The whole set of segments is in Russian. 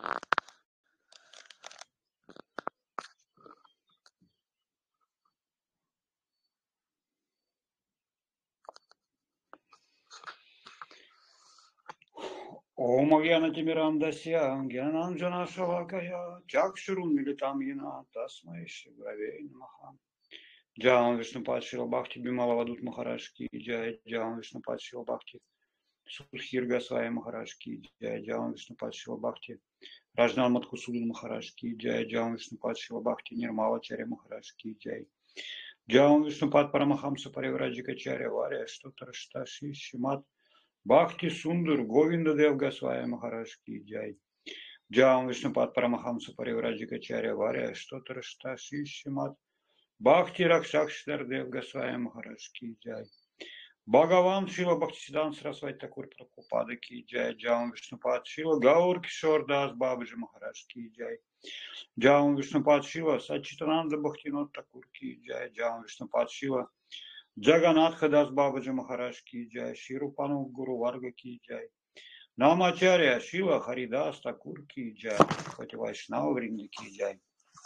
Ом Агьяна Тимирандасья, Гьянанджана Шалакая, Чакшурун Милитам Яна, Тасмай Шигравей Намаха. Джаун Вишнупад Шила Бхакти Бималавадут Махараш ки джай, Джаун Вишнупад Шила Бхакти Судхир Госвами Махараш ки джай, Джаун Вишнупад Шила Бхакти Раджнан Мадхусудин Махараш ки джай, Джаун Вишнупад Шила Бхакти Нирмала Чаря Махараш ки джай, Джаун Вишнупад Парамахамса Паривраджика Чаря Варя Штутаршташи Шимат Бхакти Сундар Говинда Дев Госвами Махараш ки джай, Джаун Вишнупад Парамахамса Паривраджика Чаря Варя Штутаршташи Шимат Бхакти Ракшакшар Дев Госвами Махараш ки джай, Бхагаван Шила Бхактисидан Сарасвати Такур Прабхупада ки джай, Джаун Вишнупад Шила Гаур Кишор Дас Бабаджи Махараш ки джай, Джаун Вишнупад Шила Сачитананда Бхактинот Такур ки джай, Джаун Вишнупад Шила Джаганатха Дас Бабаджи Махараш ки джай, Ширупану Гуру Варга ки джай, Намачарья Шила Харидас Такур ки джай, Пати Вайшнава Вринда ки джай.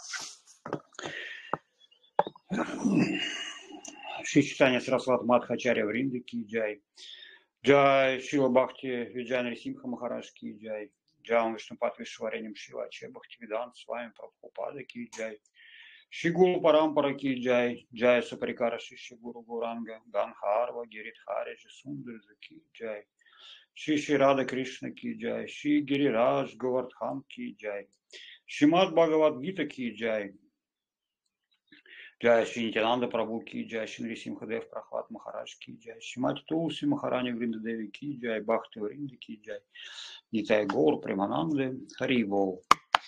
Шри Чайтанья Сарасвати Мадхачарья Вринда ки джай, Джай Шила Бхакти Виджай Симха Махараш ки джай, Джаун Вишнупад Вишваренем Шила Аче Бхакти Ведант с вами Прабхупада ки джай, Шигуру Парампара ки джай, Джай Сапарикара Шигуру Гуранга, Ганхарва Гиридхари Сундарза ки джай, Ши Рада Кришна ки джай, Ши Гирирадж Говардхан ки джай, Шримад Бхагавад-гита ки джай, Джай Шри Нитянанда Прабhu ки джай, Шри Нрисимхадев Прахлад Махарадж ки джай, Шримати Тулси Махарани Вринда Деви ки джай, Бхакти Вринда ки джай, Нитай Гаур Премананды Хари Бол.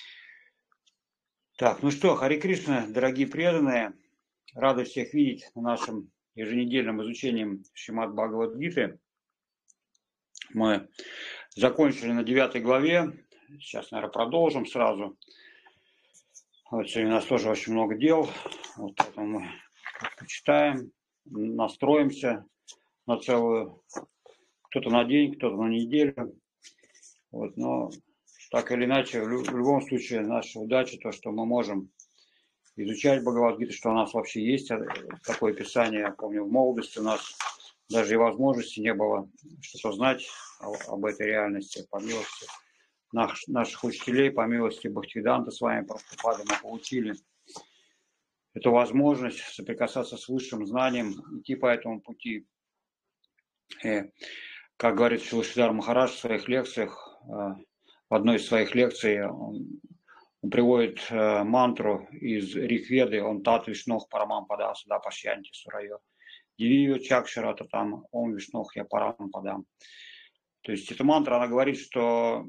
Так, ну что, Хари Кришна, дорогие преданные, рады всех видеть на нашем еженедельном изучении Шримад Бхагавад-гиты. Мы закончили на 9 главе, сейчас, наверное, продолжим сразу. Вот сегодня у нас тоже очень много дел, вот поэтому мы почитаем, настроимся на целую, кто-то на день, кто-то на неделю. Вот, но так или иначе, в любом случае, наша удача, то, что мы можем изучать Бхагавад-гиту, что у нас вообще есть такое писание. Я помню, в молодости у нас даже и возможности не было что-то знать об этой реальности, по милости наших учителей, по милости Бхактивиданта с вами Прабхупады, мы получили эту возможность соприкасаться с высшим знанием, идти по этому пути. И, как говорит Шилашидар Махарадж в своих лекциях, в одной из своих лекций он приводит мантру из Ригведы, он тат вишнох парамам падам суда пашьянти сурайо, дивио чакшарата там ом вишнох я парам падам. То есть эта мантра, она говорит, что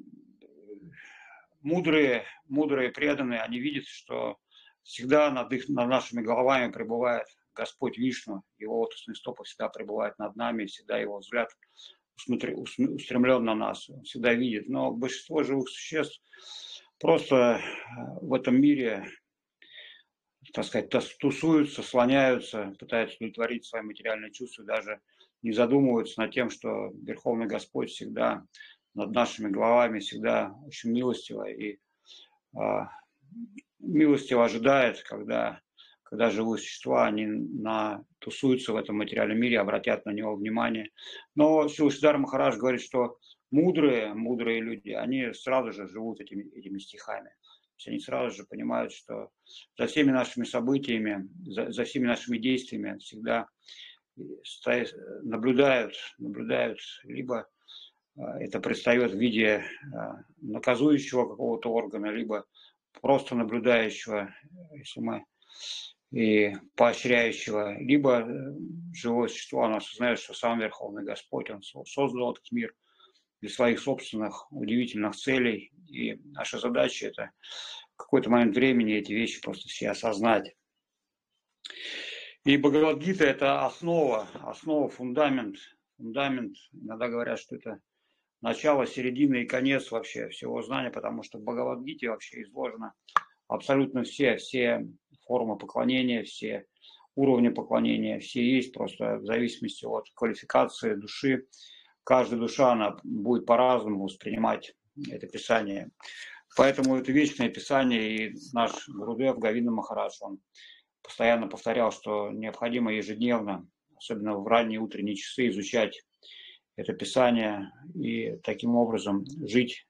мудрые преданные, они видят, что всегда над нашими головами пребывает Господь Вишну, его лотосные стопы всегда пребывают над нами, всегда его взгляд устремлен на нас, он всегда видит. Но большинство живых существ просто в этом мире, так сказать, тусуются, слоняются, пытаются удовлетворить свои материальные чувства, даже не задумываются над тем, что Верховный Господь всегда над нашими головами, всегда очень милостиво и милостиво ожидает, когда живые существа, они тусуются в этом материальном мире, обратят на него внимание. Но Шилашидар Махарадж говорит, что мудрые люди, они сразу же живут этими стихами. То есть они сразу же понимают, что за всеми нашими событиями, за всеми нашими действиями всегда наблюдают, либо это предстает в виде наказующего какого-то органа, либо просто наблюдающего, если мы и поощряющего, либо живое существо, оно осознает, что сам Верховный Господь, он создал этот мир для своих собственных удивительных целей, и наша задача это в какой-то момент времени эти вещи просто все осознать. И Бхагавад-гита это основа, фундамент. Иногда говорят, что это начало, середина и конец вообще всего знания, потому что в Бхагавад-гите вообще изложено абсолютно все формы поклонения, все уровни поклонения, все есть, просто в зависимости от квалификации души. Каждая душа, она будет по-разному воспринимать это писание. Поэтому это вечное Писание, и наш Гурудев Говинда Махарадж, он постоянно повторял, что необходимо ежедневно, особенно в ранние утренние часы, изучать это Писание и таким образом жить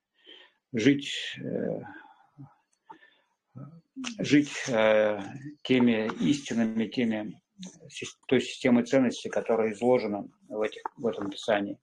теми истинами, той системой ценностей, которая изложена в этом Писании.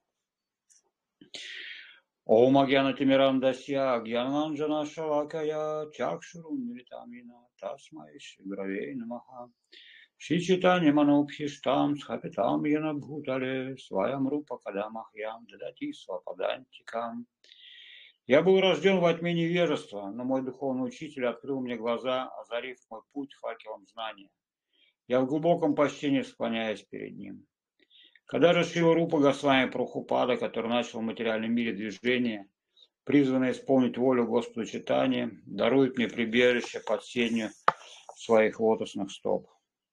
Ом Агьяна Тимирандасья Агьянанджана Шалакая Чакшурун Милитамина Тасмай Шигравей Намаха Шичитани Манупхиштам Схапитам Яна Бхутале Своям Рупа Кадамахьям Дадати Свападантикам. Я был рожден во тьме невежества, но мой духовный учитель открыл мне глаза, озарив мой путь факелом знания. Я в глубоком почтении склоняюсь перед ним. Когда же Шрила Рупа Госвами Прабхупада, который начал в материальном мире движение, призванный исполнить волю Господа Чайтаньи, дарует мне прибежище под сенью своих лотосных стоп.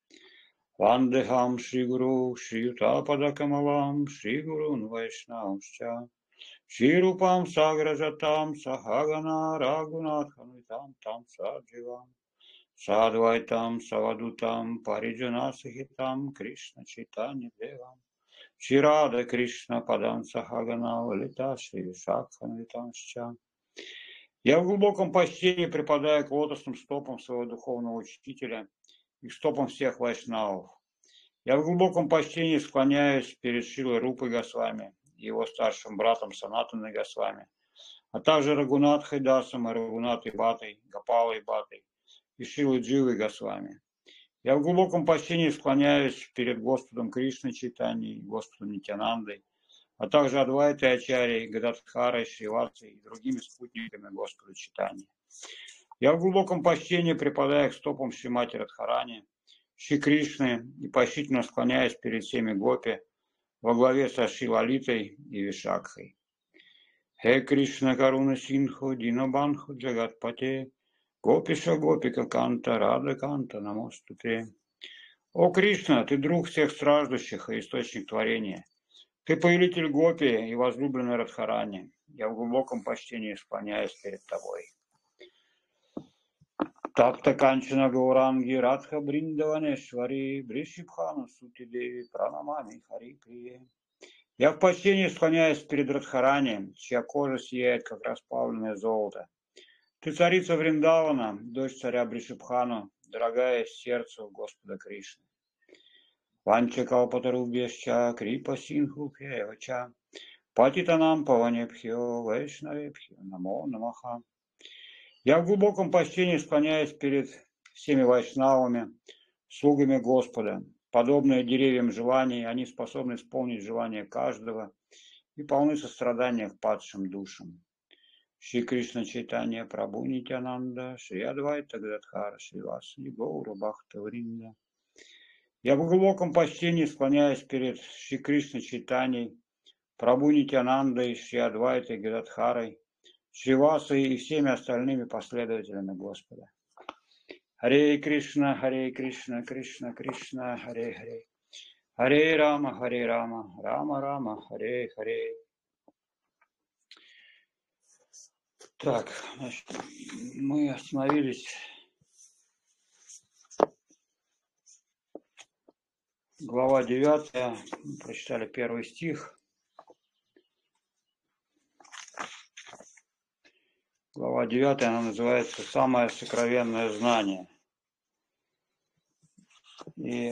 Вандехам Шри Гуру Шри Ютапада Камалам Шри Гурун Вайшнавча Шри Рупам Сагражатам Сахагана Рагунатханвитам Там Садживам Садвайтам Савадутам Париджана Сахитам Кришна Чайтанья Девам Шри Рада Кришна Падам Сахагана Валита Шри Шакханвитамча. Я в глубоком почтении припадаю к лотосным стопам своего духовного учителя и стопам всех вайшнавов. Я в глубоком почтении склоняюсь перед Шрилой Рупой Госвами и его старшим братом Санатаной Госвами, а также Рагунатхой Дасом и Рагунатой Батой, Гопалой Батой и Шрилой Дживой Госвами. Я в глубоком почтении склоняюсь перед Господом Кришной Чайтаньей, Господом Нитьянандой, а также Адвайтой Ачарьей, Гададхарой, Шривасой и другими спутниками Господа Чайтаньи. Я в глубоком почтении припадаю к стопам Шримати Радхарани, Шри Кришны и почтительно склоняюсь перед всеми гопи во главе со Шри Лалитой и Вишакхой. Хе Кришна Каруна Синху Динабанху Джагатпате Гопиша Гопика Канта Рада Канта Намоступе. О Кришна, ты друг всех страждущих и источник творения. Ты повелитель Гопи и возлюбленный Радхарани. Я в глубоком почтении склоняюсь перед тобой. Такта Канчана Гауранги Радха Бриндаванешвари Бришибхану Сути Деви Пранамами Хари Прие. Я в почтении склоняюсь перед Радхарани, чья кожа сияет, как расплавленное золото. Ты царица Вриндавана, дочь царя Бришибхану, дорогая сердцу Господа Кришны. Ванча Калпатарубьяща Крипа Синху Пхевача Патитанам Паванепхио Вайшнавепхио Намо Намаха. Я в глубоком почтении склоняюсь перед всеми вайшнавами, слугами Господа. Подобные деревьям желаний, они способны исполнить желания каждого и полны сострадания к падшим душам. Шри Кришна Чайтанья Прабху Нитьянанда, Шри Адвайта Гададхара Шривасади Гаура Бхакта Вринда. Я в глубоком почтении склоняюсь перед Шри Кришна Чайтаньей, Прабху Нитьянандой, Шри Адвайтой Гададхарой, Шривасой и всеми остальными последователями Господа. Харе Кришна, Кришна Кришна, Харе Харе. Харе Рама, Рама Рама, Харе Харе. Так, значит, мы остановились. Глава 9, прочитали первый стих. Глава 9, она называется «Самое сокровенное знание». И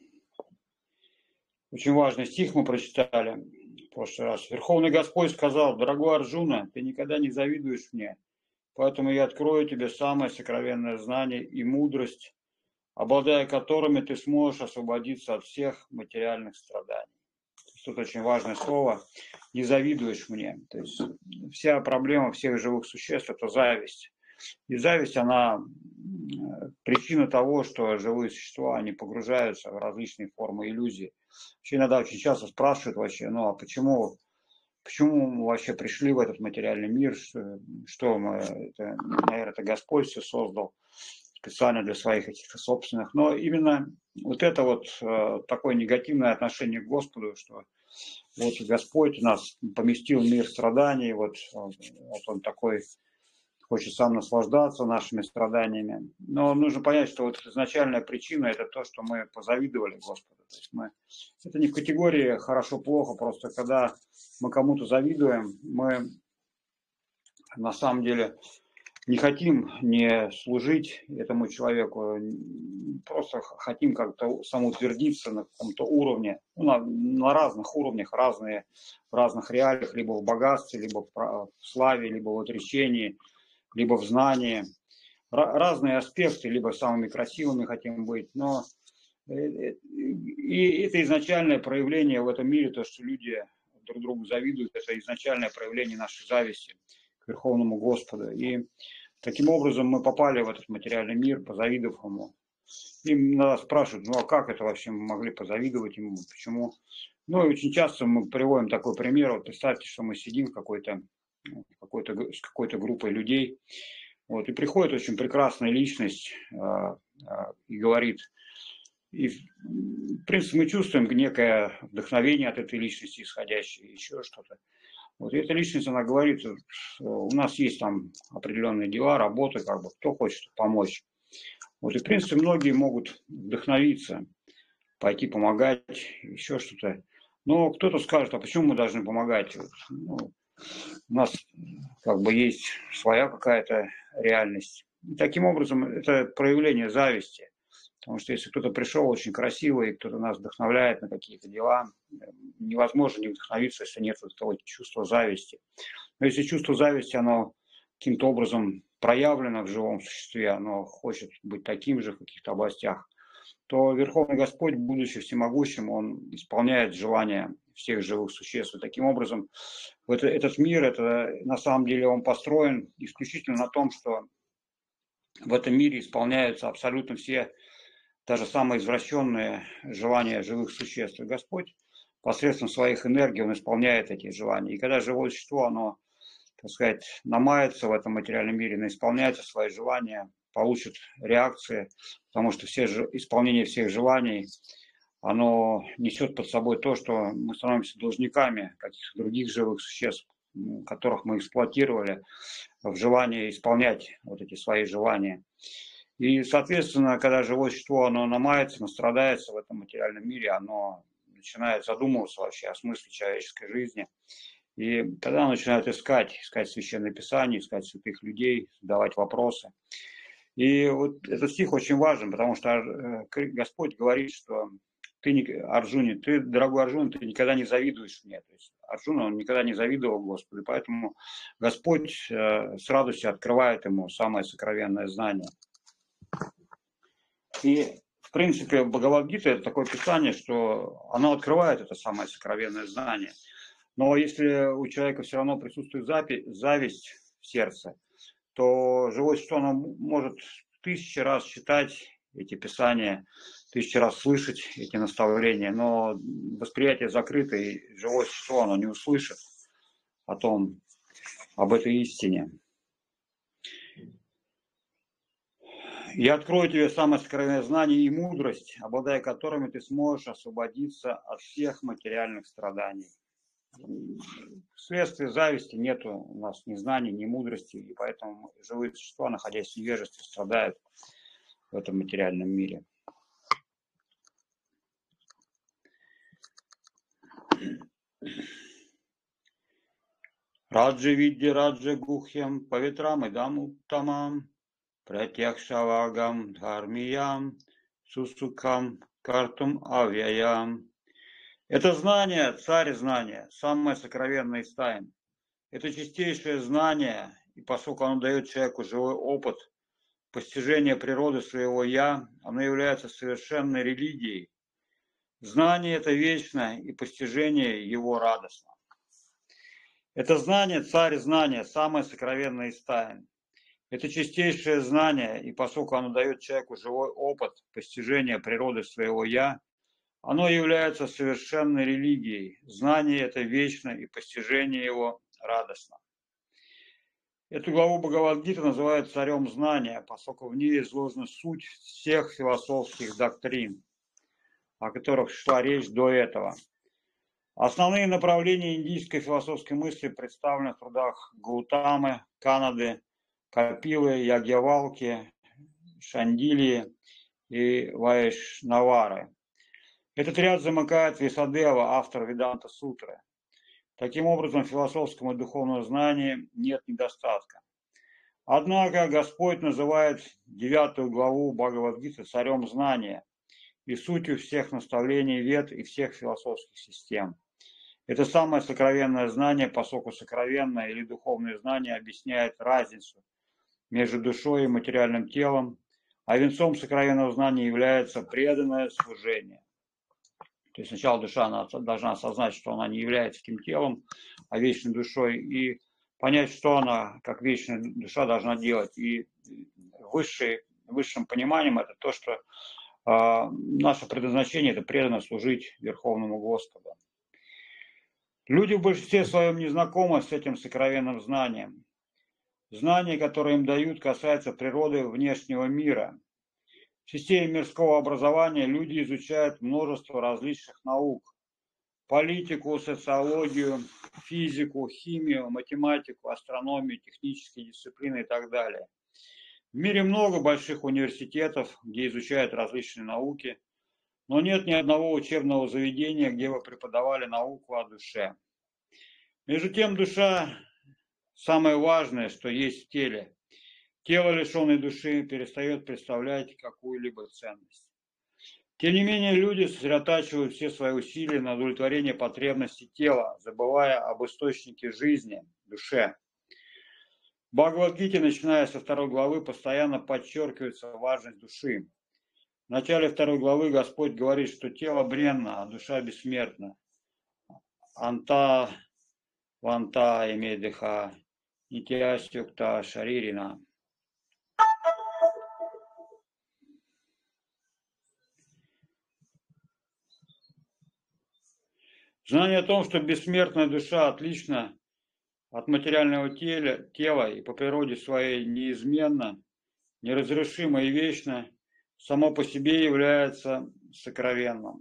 очень важный стих мы прочитали в прошлый раз. Верховный Господь сказал: «Дорогой Арджуна, ты никогда не завидуешь мне, поэтому я открою тебе самое сокровенное знание и мудрость, обладая которыми ты сможешь освободиться от всех материальных страданий». Тут очень важное слово «не завидуешь мне». То есть вся проблема всех живых существ – это зависть. И зависть, она причина того, что живые существа, они погружаются в различные формы иллюзий. Вообще иногда очень часто спрашивают вообще, ну а почему мы вообще пришли в этот материальный мир, что мы, наверное, это Господь все создал специально для своих каких-то собственных. Но именно вот это вот такое негативное отношение к Господу, что вот Господь нас поместил в мир страданий, вот он такой хочет сам наслаждаться нашими страданиями. Но нужно понять, что вот изначальная причина – это то, что мы позавидовали Господу. То есть это не в категории хорошо-плохо, просто когда мы кому-то завидуем, мы на самом деле не хотим не служить этому человеку, просто хотим как-то самоутвердиться на каком-то уровне, на разных уровнях, в разных реалиях, либо в богатстве, либо в славе, либо в отречении, либо в знании. Разные аспекты, либо самыми красивыми хотим быть, но и это изначальное проявление в этом мире, то, что люди друг другу завидуют, это изначальное проявление нашей зависти к Верховному Господу. И таким образом мы попали в этот материальный мир, позавидовав ему. И нас спрашивают, ну а как это вообще мы могли позавидовать ему, почему? Ну и очень часто мы приводим такой пример. Вот представьте, что мы сидим с какой-то группой людей, вот, и приходит очень прекрасная личность и говорит, и в принципе мы чувствуем некое вдохновение от этой личности исходящее, еще что-то. Вот и эта личность, она говорит, у нас есть там определенные дела, работы, как бы, кто хочет помочь. Вот и в принципе многие могут вдохновиться, пойти помогать, еще что-то. Но кто-то скажет, а почему мы должны помогать? Ну, у нас как бы есть своя какая-то реальность. И таким образом это проявление зависти. Потому что если кто-то пришел очень красивый, кто-то нас вдохновляет на какие-то дела, невозможно не вдохновиться, если нет этого чувства зависти. Но если чувство зависти, оно каким-то образом проявлено в живом существе, оно хочет быть таким же в каких-то областях, то Верховный Господь, будучи всемогущим, Он исполняет желания всех живых существ. И таким образом этот мир, это на самом деле он построен исключительно на том, что в этом мире исполняются абсолютно все, даже самые извращенные желания живых существ. И Господь посредством своих энергий, Он исполняет эти желания. И когда живое существо, оно, так сказать, намается в этом материальном мире, оно исполняется свои желания, получит реакции, потому что исполнение всех желаний, оно несет под собой то, что мы становимся должниками каких-то других живых существ, которых мы эксплуатировали в желании исполнять вот эти свои желания. И, соответственно, когда живое существо, оно намается, настрадается в этом материальном мире, оно начинает задумываться вообще о смысле человеческой жизни. И тогда оно начинает искать Священное Писание, искать святых людей, задавать вопросы. И вот этот стих очень важен, потому что Господь говорит, что Арджуне, дорогой Арджуна, ты никогда не завидуешь мне. То есть Арджуна, он никогда не завидовал Господу, поэтому Господь с радостью открывает ему самое сокровенное знание. И, в принципе, Бхагавад-гита – это такое писание, что оно открывает это самое сокровенное знание. Но если у человека все равно присутствует зависть в сердце, то живое существо, оно может 1000 раз читать эти писания, 1000 раз слышать эти наставления, но восприятие закрыто, и живое существо, оно не услышит об этой истине. Я открою тебе самое сокровенное знание и мудрость, обладая которыми ты сможешь освободиться от всех материальных страданий. Вследствие зависти нет у нас ни знаний, ни мудрости, и поэтому живые существа, находясь в невежестве, страдают в этом материальном мире. Раджа видья раджа гухьям павитрам идам уттамам пратьякшавагам дхармиям сусукам картум авьяям. Это знание, царь знания, самое сокровенное из тайн. Это чистейшее знание, и поскольку оно дает человеку живой опыт постижения природы своего «я», оно является совершенной религией. Знание это вечно, и постижение его радостно. Это знание, царь знания, самое сокровенное из тайн. Это чистейшее знание, и поскольку оно дает человеку живой опыт постижения природы своего «я», оно является совершенной религией. Знание это вечно, и постижение его радостно. Эту главу Бхагавад-гиты называют царем знания, поскольку в ней изложена суть всех философских доктрин, о которых шла речь до этого. Основные направления индийской философской мысли представлены в трудах Гаутамы, Канады, Капилы, Ягьявалки, Шандили и Вайшнавары. Этот ряд замыкает Висадева, автор Веданта Сутры. Таким образом, в философском и духовном знании нет недостатка. Однако Господь называет 9 главу Бхагавад-гиты царем знания и сутью всех наставлений Вед и всех философских систем. Это самое сокровенное знание, поскольку сокровенное или духовное знание объясняет разницу между душой и материальным телом, а венцом сокровенного знания является преданное служение. То есть сначала душа должна осознать, что она не является таким телом, а вечной душой, и понять, что она, как вечная душа, должна делать. И высшим пониманием это то, что наше предназначение – это преданно служить Верховному Господу. Люди в большинстве своем не знакомы с этим сокровенным знанием. Знание, которое им дают, касается природы внешнего мира. В системе мирского образования люди изучают множество различных наук. Политику, социологию, физику, химию, математику, астрономию, технические дисциплины и так далее. В мире много больших университетов, где изучают различные науки, но нет ни одного учебного заведения, где бы преподавали науку о душе. Между тем, душа – самое важное, что есть в теле. Тело, лишенное души, перестает представлять какую-либо ценность. Тем не менее, люди сосредотачивают все свои усилия на удовлетворение потребностей тела, забывая об источнике жизни, душе. В Бхагавад-гите, начиная со 2 главы, постоянно подчеркивается важность души. В начале 2 главы Господь говорит, что тело бренно, а душа бессмертна. Анта, ванта, имедиха, нитястюкта, шаририна. Знание о том, что бессмертная душа отлична от материального тела и по природе своей неизменно, неразрушимо и вечно, само по себе является сокровенным.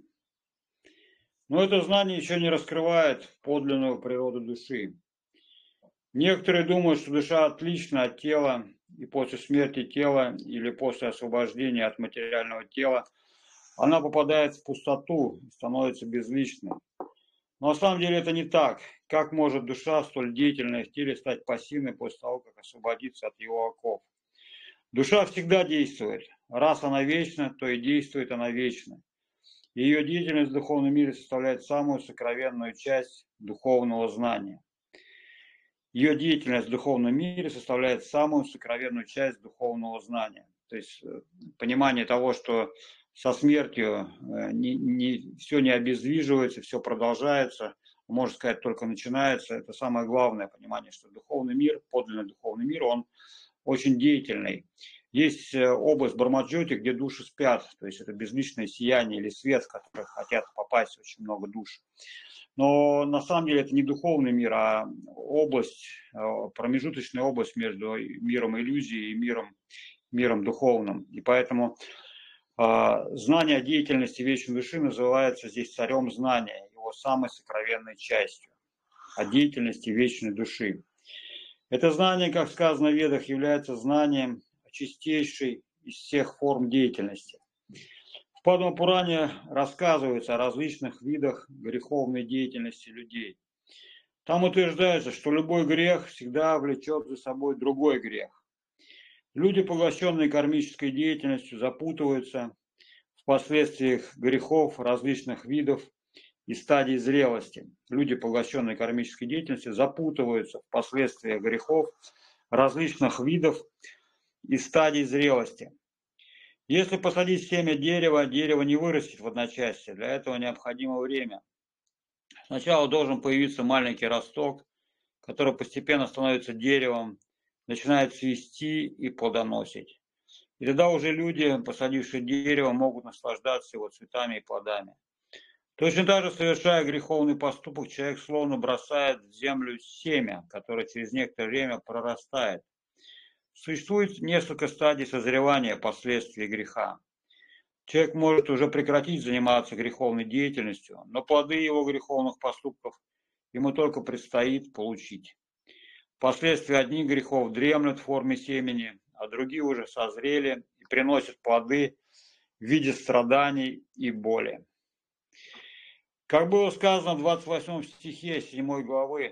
Но это знание еще не раскрывает подлинную природу души. Некоторые думают, что душа отлична от тела, и после смерти тела или после освобождения от материального тела она попадает в пустоту и становится безличной. Но на самом деле это не так. Как может душа, столь деятельная в теле, стать пассивной после того, как освободиться от его оков? Душа всегда действует. Раз она вечна, то и действует она вечно. Ее деятельность в духовном мире составляет самую сокровенную часть духовного знания. Ее деятельность в духовном мире составляет самую сокровенную часть духовного знания. То есть понимание того, что со смертью все не обездвиживается, все продолжается, можно сказать, только начинается. Это самое главное понимание, что духовный мир, подлинный духовный мир, он очень деятельный. Есть область Брамаджоти, где души спят, то есть это безличное сияние или свет, в который хотят попасть очень много душ. Но на самом деле это не духовный мир, а область, промежуточная область между миром иллюзии и миром духовным. И поэтому знание о деятельности вечной души называется здесь царем знания, его самой сокровенной частью, о деятельности вечной души. Это знание, как сказано в Ведах, является знанием чистейшей из всех форм деятельности. В Падма-пуране рассказывается о различных видах греховной деятельности людей. Там утверждается, что любой грех всегда влечет за собой другой грех. Люди, поглощенные кармической деятельностью, запутываются в последствиях грехов различных видов и стадий зрелости. Люди, поглощенные кармической деятельностью, запутываются в последствиях грехов различных видов и стадий зрелости. Если посадить семя дерева, дерево не вырастет в одночасье. Для этого необходимо время. Сначала должен появиться маленький росток, который постепенно становится деревом, начинает цвести и плодоносить. И тогда уже люди, посадившие дерево, могут наслаждаться его цветами и плодами. Точно так же, совершая греховный поступок, человек словно бросает в землю семя, которое через некоторое время прорастает. Существует несколько стадий созревания последствий греха. Человек может уже прекратить заниматься греховной деятельностью, но плоды его греховных поступков ему только предстоит получить. Впоследствии одни грехов дремлют в форме семени, а другие уже созрели и приносят плоды в виде страданий и боли. Как было сказано в 28 стихе 7 главы,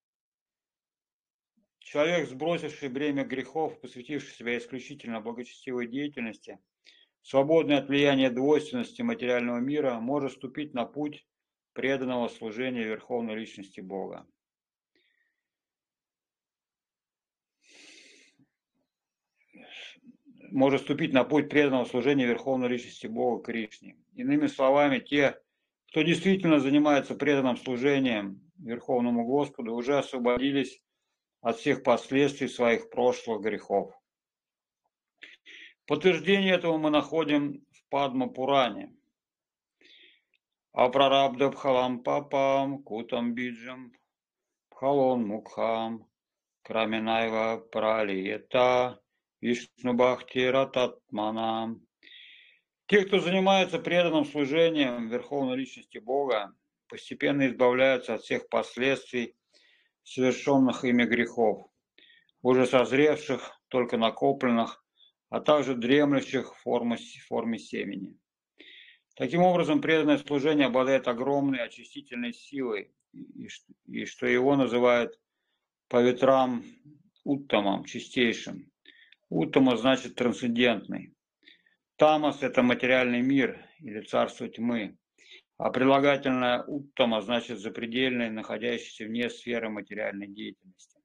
человек, сбросивший бремя грехов, посвятивший себя исключительно благочестивой деятельности, свободный от влияния двойственности материального мира, может вступить на путь преданного служения Верховной Личности Бога. Может вступить на путь преданного служения Верховной Личности Бога Кришне. Иными словами, те, кто действительно занимается преданным служением Верховному Господу, уже освободились от всех последствий своих прошлых грехов. Подтверждение этого мы находим в Падма-Пуране. Апрарабда бхалам папам кутам биджам бхалон мукхам краминайва пралиета вишну бхакти рататманам. Те, кто занимается преданным служением Верховной Личности Бога, постепенно избавляются от всех последствий совершенных ими грехов, уже созревших, только накопленных, а также дремлющих в форме семени. Таким образом, преданное служение обладает огромной очистительной силой, и что его называют по ветрам уттамом, чистейшим. Уттама значит трансцендентный. Тамас – это материальный мир или царство тьмы, а прилагательное уттама значит запредельный, находящийся вне сферы материальной деятельности.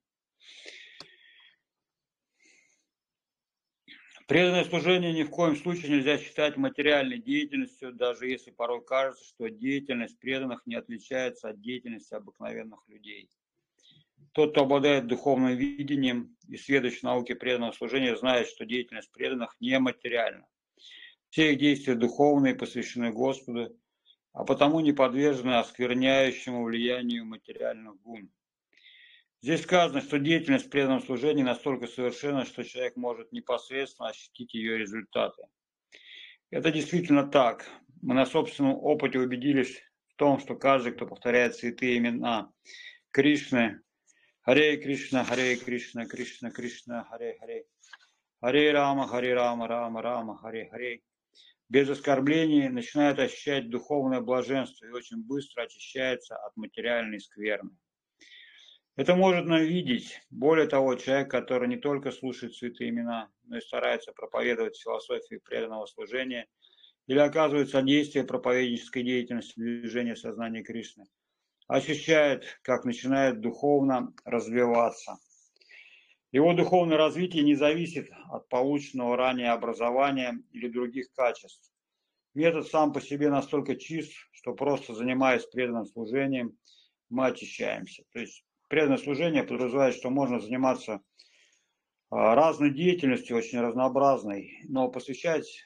Преданное служение ни в коем случае нельзя считать материальной деятельностью, даже если порой кажется, что деятельность преданных не отличается от деятельности обыкновенных людей. Тот, кто обладает духовным видением и сведущий в науке преданного служения, знает, что деятельность преданных нематериальна. Все их действия духовные, посвящены Господу, а потому не подвержены оскверняющему влиянию материальных гун. Здесь сказано, что деятельность в преданном служении настолько совершенна, что человек может непосредственно ощутить ее результаты. Это действительно так. Мы на собственном опыте убедились в том, что каждый, кто повторяет святые имена Кришны, Харе Кришна, Кришна Кришна, Харе, Харе Рама, Рама, Харе, без оскорблений начинает ощущать духовное блаженство и очень быстро очищается от материальной скверны. Это можно видеть. Более того, человек, который не только слушает святые имена, но и старается проповедовать философию преданного служения или оказывает содействие проповеднической деятельности движения сознания Кришны, ощущает, как начинает духовно развиваться. Его духовное развитие не зависит от полученного ранее образования или других качеств. Метод сам по себе настолько чист, что просто занимаясь преданным служением, мы очищаемся. То есть преданное служение подразумевает, что можно заниматься разной деятельностью, очень разнообразной, но посвящать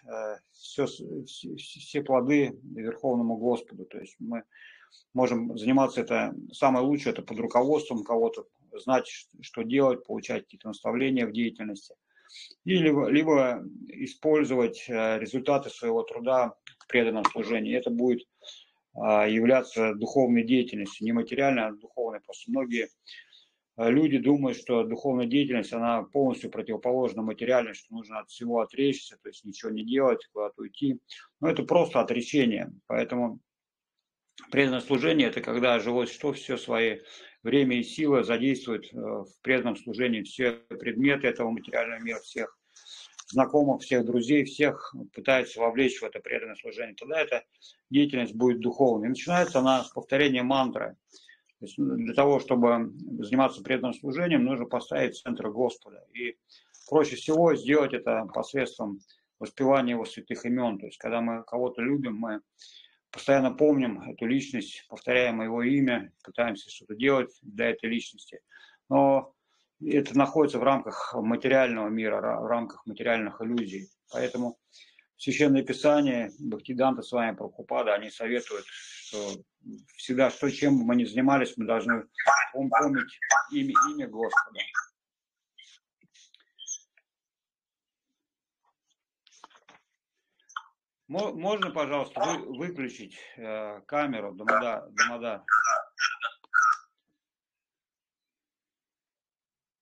все плоды Верховному Господу. То есть мы можем заниматься это, самое лучшее, это под руководством кого-то, знать, что делать, получать какие-то наставления в деятельности. И либо использовать результаты своего труда в преданном служении. Это будет являться духовной деятельностью, не материальной, а духовной. Просто многие люди думают, что духовная деятельность, она полностью противоположна материальной, что нужно от всего отречься, то есть ничего не делать, куда-то уйти. Но это просто отречение. Поэтому преданное служение – это когда живое существо все свои время и силы задействует в преданном служении все предметы этого материального мира, всех знакомых, всех друзей, всех пытается вовлечь в это преданное служение. Тогда эта деятельность будет духовной. И начинается она с повторения мантры. То есть для того, чтобы заниматься преданным служением, нужно поставить центр Господа. И проще всего сделать это посредством воспевания его святых имен. То есть когда мы кого-то любим, мы постоянно помним эту личность, повторяем его имя, пытаемся что-то делать для этой личности. Но это находится в рамках материального мира, в рамках материальных иллюзий. Поэтому Священное Писание, Бхактидданта с вами Прабхупада, они советуют, что всегда, чем бы мы ни занимались, мы должны помнить имя Господа. Можно, пожалуйста, выключить камеру, Дамодар?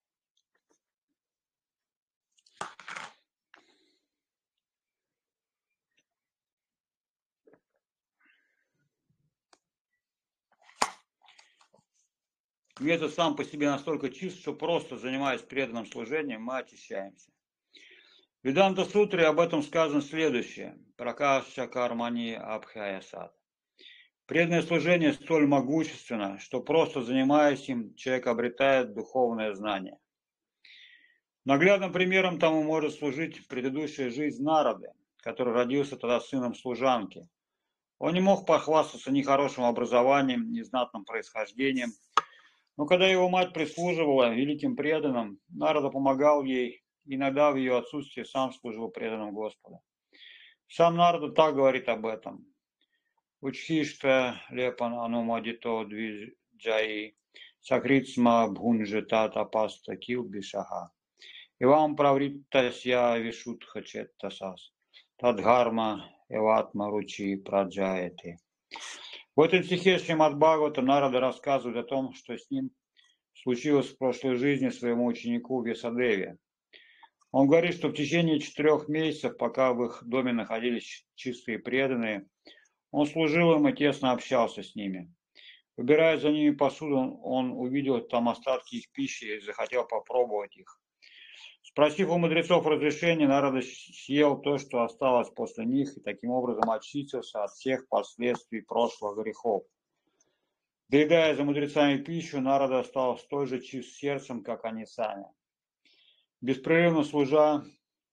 метод сам по себе настолько чист, что просто занимаясь преданным служением, мы очищаемся. В Веданта Сутре об этом сказано следующее. Пракаша кармани абхаясад. Преданное служение столь могущественно, что просто занимаясь им, человек обретает духовное знание. Наглядным примером тому может служить предыдущая жизнь Нарады, который родился тогда сыном служанки. Он не мог похвастаться ни хорошим образованием, ни знатным происхождением. Но когда его мать прислуживала великим преданным, Нарада помогал ей, иногда в ее отсутствие сам служил преданным Господу. Сам Нарада так говорит об этом. Учхишта лепан анумадито двиджаи сакритсма бхунжета тапаста килбишаха. Ивам правриттасья вишутха четтасас. Тадгарма эватма ручи праджаети. В этом стихе Шримад Бхагавата Нарада рассказывает о том, что с ним случилось в прошлой жизни своему ученику Весадеве. Он говорит, что в течение 4 месяцев, пока в их доме находились чистые преданные, он служил им и тесно общался с ними. Выбирая за ними посуду, он увидел там остатки их пищи и захотел попробовать их. Спросив у мудрецов разрешения, Нарада съел то, что осталось после них, и таким образом очистился от всех последствий прошлых грехов. Доедая за мудрецами пищу, Нарада стал столь же чист сердцем, как они сами. Беспрерывно слушая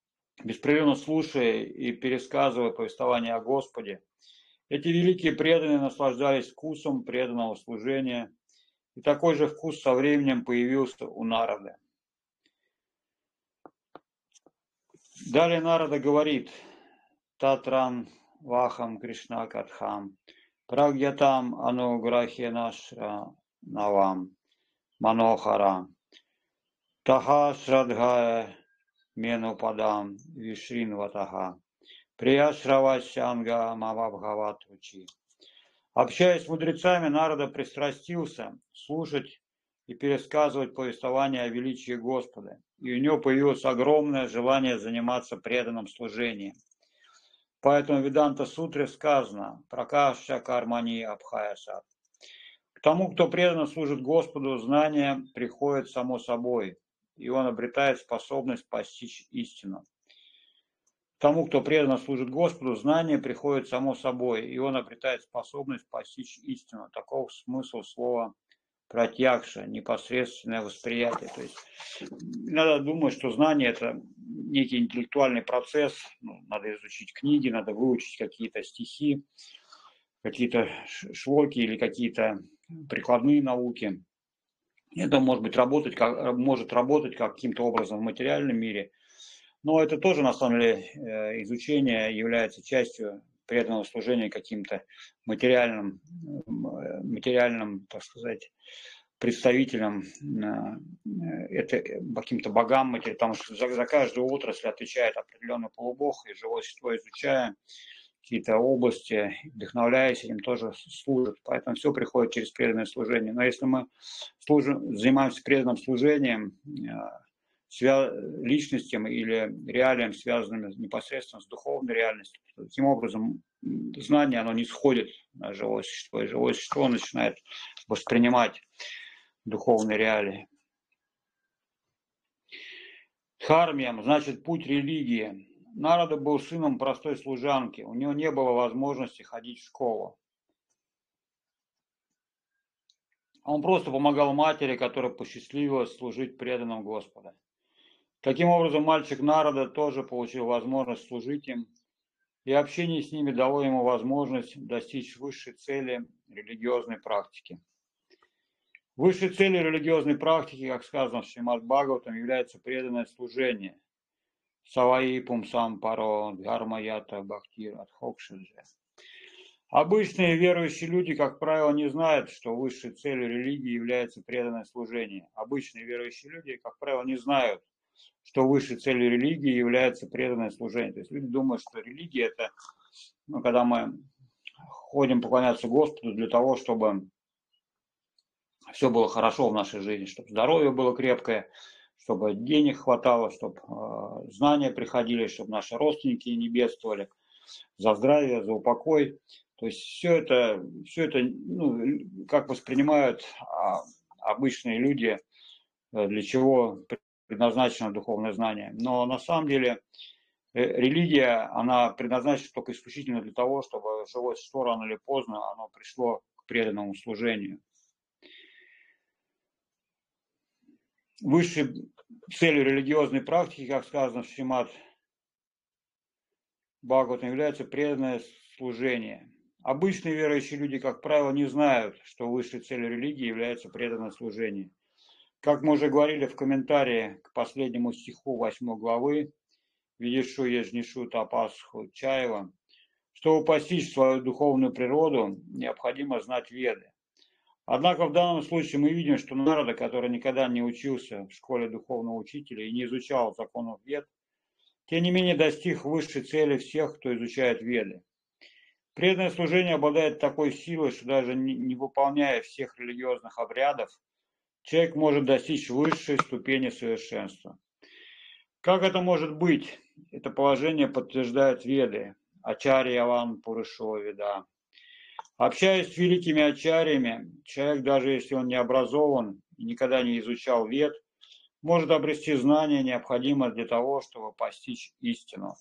и пересказывая повествование о Господе, эти великие преданные наслаждались вкусом преданного служения, и такой же вкус со временем появился у Нарады. Далее Нарада говорит: Татран вахам Кришна Катхам, Прагьятам ануграхе нашра навам, Манохара, Таха Шрадхая Менупадам Вишрин Ватаха, Прияшравасянга Мавабхаватручи. Общаясь с мудрецами, Нарада пристрастился слушать и пересказывать повествование о величии Господа, и у него появилось огромное желание заниматься преданным служением. Поэтому в Веданта Сутре сказано «Пракаша кармани абхаясад». К тому, кто преданно служит Господу, знание приходит само собой, и он обретает способность постичь истину. К тому, кто преданно служит Господу, знание приходит само собой, и он обретает способность постичь истину. Таков смысл слова пратьякша, непосредственное восприятие. То есть иногда думаю, что знание – это некий интеллектуальный процесс. Надо изучить книги, надо выучить какие-то стихи, какие-то шлоки или какие-то прикладные науки. Это может работать каким-то образом в материальном мире. Но это тоже, на самом деле, изучение является частью преданного служения каким-то материальным, так сказать, представителям, это каким-то богам, потому что за каждую отрасль отвечает определенный полубог, и живое существо, изучая какие-то области, вдохновляясь им, тоже служит. Поэтому все приходит через преданное служение. Но если мы занимаемся преданным служением, личностям или реалиям, связанными непосредственно с духовной реальностью, таким образом знание, оно не сходит на живое существо, и живое существо начинает воспринимать духовные реалии. Дхармьям значит путь религии. Нарада был сыном простой служанки, у него не было возможности ходить в школу. Он просто помогал матери, которая посчастливилась служить преданным Господа. Таким образом, мальчик Нарада тоже получил возможность служить им, и общение с ними дало ему возможность достичь высшей цели религиозной практики. Высшей целью религиозной практики, как сказано в Шримад Бхагаватам, является преданное служение. Саваи пумсам паро дхармаята бхактир адхокшиджа. Обычные верующие люди, как правило, не знают, что высшей целью религии является преданное служение. Обычные верующие люди, как правило, не знают, что высшей целью религии является преданное служение. То есть люди думают, что религия – это, когда мы ходим поклоняться Господу для того, чтобы все было хорошо в нашей жизни, чтобы здоровье было крепкое, чтобы денег хватало, чтобы знания приходили, чтобы наши родственники не бедствовали, за здравие, за упокой. То есть все это как воспринимают обычные люди, для чего предназначено духовное знание. Но на самом деле религия, она предназначена только исключительно для того, чтобы живое существо рано или поздно оно пришло к преданному служению. Высшей целью религиозной практики, как сказано в Шримад Бхагаватам, является преданное служение. Обычные верующие люди, как правило, не знают, что высшей целью религии является преданное служение. Как мы уже говорили в комментарии к последнему стиху 8 главы, Видишу ежнишу тапасху чаева, чтобы постичь свою духовную природу, необходимо знать Веды. Однако в данном случае мы видим, что Нарада, который никогда не учился в школе духовного учителя и не изучал законов Вед, тем не менее достиг высшей цели всех, кто изучает Веды. Преданное служение обладает такой силой, что даже не выполняя всех религиозных обрядов, человек может достичь высшей ступени совершенства. Как это может быть? Это положение подтверждают Веды, Ачарья Аван Пурушо Веда. Общаясь с великими ачарьями, человек, даже если он не образован и никогда не изучал Вед, может обрести знания, необходимые для того, чтобы постичь истину.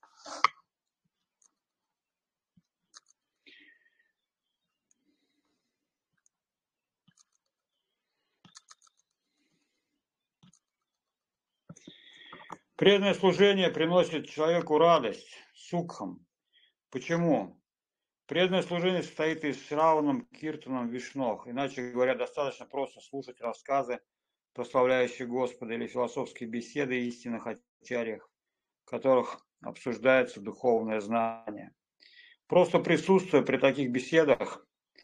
Преданное служение приносит человеку радость, сукхам. Почему? Преданное служение состоит из Шраванам, Киртанам, Вишнох. Иначе говоря, достаточно просто слушать рассказы, прославляющие Господа, или философские беседы о истинных ачарьях, в которых обсуждается духовное знание. Просто присутствуя при таких беседах,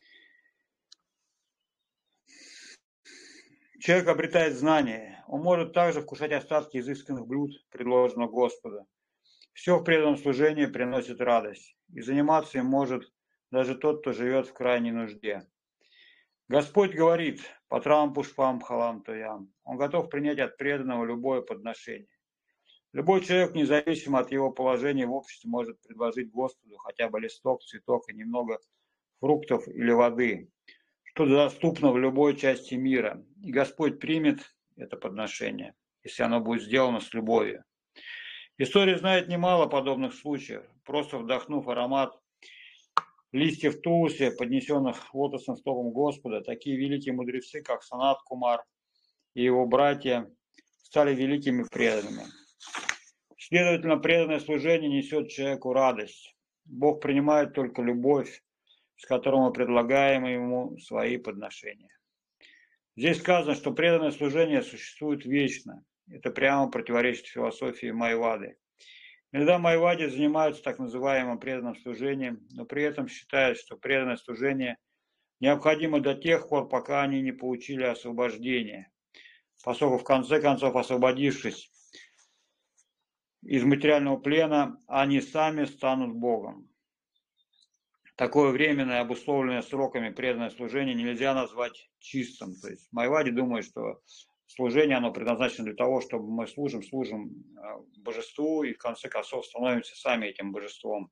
человек обретает знания. Он может также вкушать остатки изысканных блюд, предложенных Господа. Все в преданном служении приносит радость, и заниматься им может даже тот, кто живет в крайней нужде. Господь говорит: «Патрам пушпам халам тоям». Он готов принять от преданного любое подношение. Любой человек, независимо от его положения в обществе, может предложить Господу хотя бы листок, цветок и немного фруктов или воды, что доступно в любой части мира. И Господь примет это подношение, если оно будет сделано с любовью. История знает немало подобных случаев. Просто вдохнув аромат листьев тулуси, поднесенных лотосным стопом Господа, такие великие мудрецы, как Санат Кумар и его братья, стали великими преданными. Следовательно, преданное служение несет человеку радость. Бог принимает только любовь, с которой мы предлагаем ему свои подношения. Здесь сказано, что преданное служение существует вечно. Это прямо противоречит философии Майвады. Иногда майвади занимаются так называемым преданным служением, но при этом считают, что преданное служение необходимо до тех пор, пока они не получили освобождение, поскольку в конце концов, освободившись из материального плена, они сами станут Богом. Такое временное, обусловленное сроками преданное служение нельзя назвать чистым. То есть майвади думают, что служение, оно предназначено для того, чтобы мы служим божеству и в конце концов становимся сами этим божеством.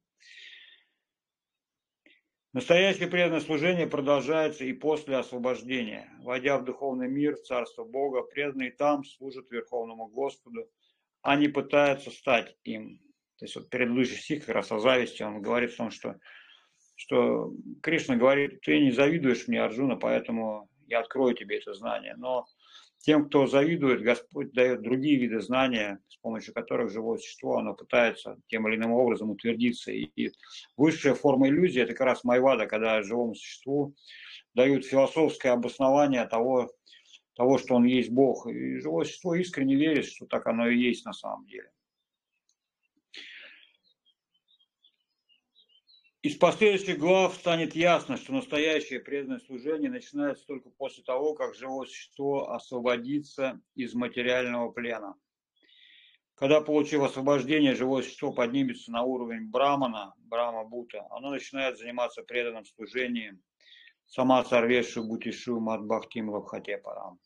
Настоящее преданное служение продолжается и после освобождения. Войдя в духовный мир, в царство Бога, преданные там служат Верховному Господу, а не пытаются стать им. То есть вот предыдущий стих как раз о зависти, он говорит о том, что Кришна говорит: ты не завидуешь мне, Арджуна, поэтому я открою тебе это знание. Но тем, кто завидует, Господь дает другие виды знания, с помощью которых живое существо, оно пытается тем или иным образом утвердиться. И высшая форма иллюзии – это как раз майвада, когда живому существу дают философское обоснование того, что он есть Бог. И живое существо искренне верит, что так оно и есть на самом деле. Из последующих глав станет ясно, что настоящее преданное служение начинается только после того, как живое существо освободится из материального плена. Когда, получив освобождение, живое существо поднимется на уровень брамана, брахма-бута, оно начинает заниматься преданным служением сама сарвешу бутишу мадбхактим лабхате парам.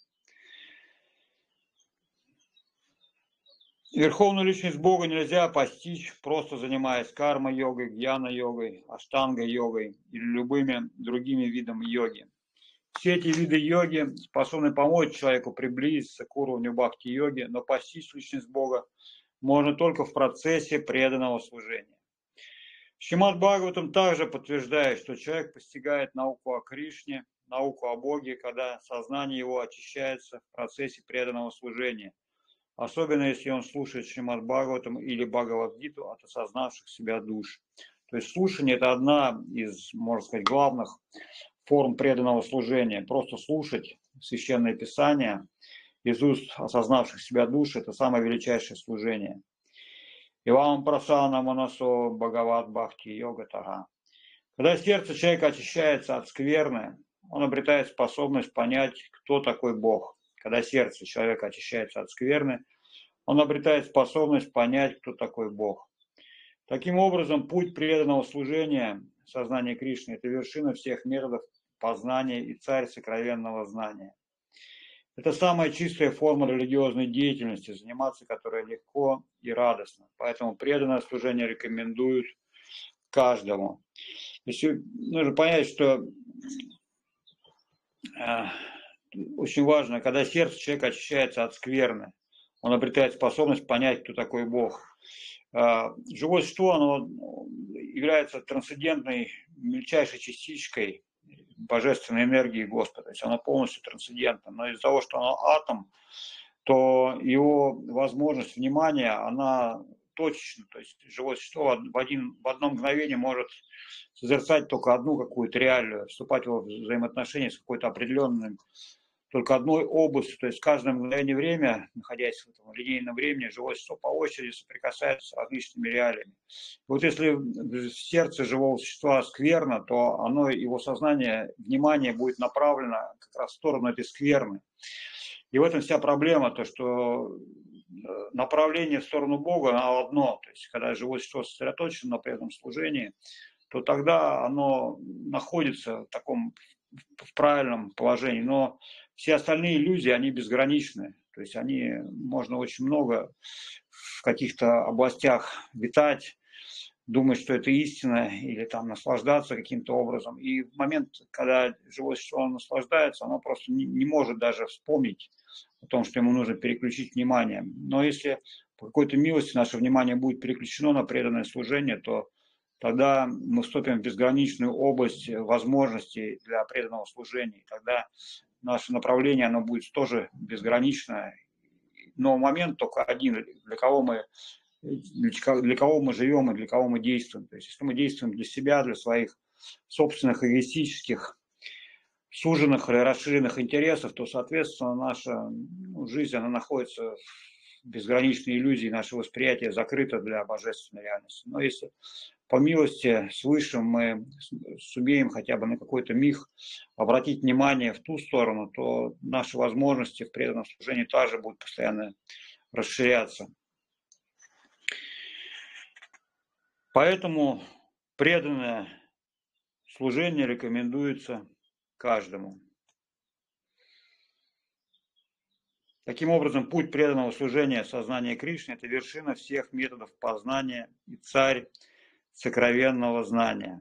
Верховную личность Бога нельзя постичь, просто занимаясь карма-йогой, гьяна-йогой, аштанга-йогой или любыми другими видами йоги. Все эти виды йоги способны помочь человеку приблизиться к уровню бхакти-йоги, но постичь личность Бога можно только в процессе преданного служения. Шримад Бхагаватам также подтверждает, что человек постигает науку о Кришне, науку о Боге, когда сознание его очищается в процессе преданного служения, особенно если он слушает Шримад Бхагаватам или Бхагавад-гиту от осознавших себя душ. То есть слушание – это одна из, можно сказать, главных форм преданного служения. Просто слушать Священное Писание из уст осознавших себя душ – это самое величайшее служение. Ивам Прасана Манасо Бхагават Бхакти Йога Тага. Когда сердце человека очищается от скверны, он обретает способность понять, кто такой Бог. Когда сердце человека очищается от скверны, он обретает способность понять, кто такой Бог. Таким образом, путь преданного служения, сознания Кришны – это вершина всех методов познания и царь сокровенного знания. Это самая чистая форма религиозной деятельности, заниматься которой легко и радостно. Поэтому преданное служение рекомендуют каждому. Нужно понять, что очень важно, когда сердце человека очищается от скверны, он обретает способность понять, кто такой Бог. Живое существо, оно является трансцендентной, мельчайшей частичкой божественной энергии Господа. То есть оно полностью трансцендентно. Но из-за того, что оно атом, то его возможность внимания, она точечна. То есть живое существо в одно мгновение может созерцать только одну какую-то реалию, вступать в взаимоотношения с какой-то определенным, только одной областью. То есть каждое мгновение время, находясь в этом линейном времени, живое существо по очереди соприкасается с различными реалиями. Вот если в сердце живого существа скверно, то его сознание, внимание будет направлено как раз в сторону этой скверны. И в этом вся проблема, то что направление в сторону Бога, оно одно. То есть когда живое существо сосредоточено на преданном служении, то тогда оно находится в правильном положении. Но все остальные иллюзии, они безграничны. То есть можно очень много в каких-то областях витать, думать, что это истина, или там наслаждаться каким-то образом. И в момент, когда живое существо наслаждается, оно просто не может даже вспомнить о том, что ему нужно переключить внимание. Но если по какой-то милости наше внимание будет переключено на преданное служение, то тогда мы вступим в безграничную область возможностей для преданного служения. Тогда наше направление, оно будет тоже безграничное. Но момент только один, для кого мы живем и для кого мы действуем. То есть если мы действуем для себя, для своих собственных эгоистических, суженных или расширенных интересов, то, соответственно, наша жизнь, она находится в безграничной иллюзии, наше восприятие закрыто для божественной реальности. Но если по милости свыше мы сумеем хотя бы на какой-то миг обратить внимание в ту сторону, то наши возможности в преданном служении также будут постоянно расширяться. Поэтому преданное служение рекомендуется каждому. Таким образом, путь преданного служения сознания Кришны – это вершина всех методов познания и царь сокровенного знания.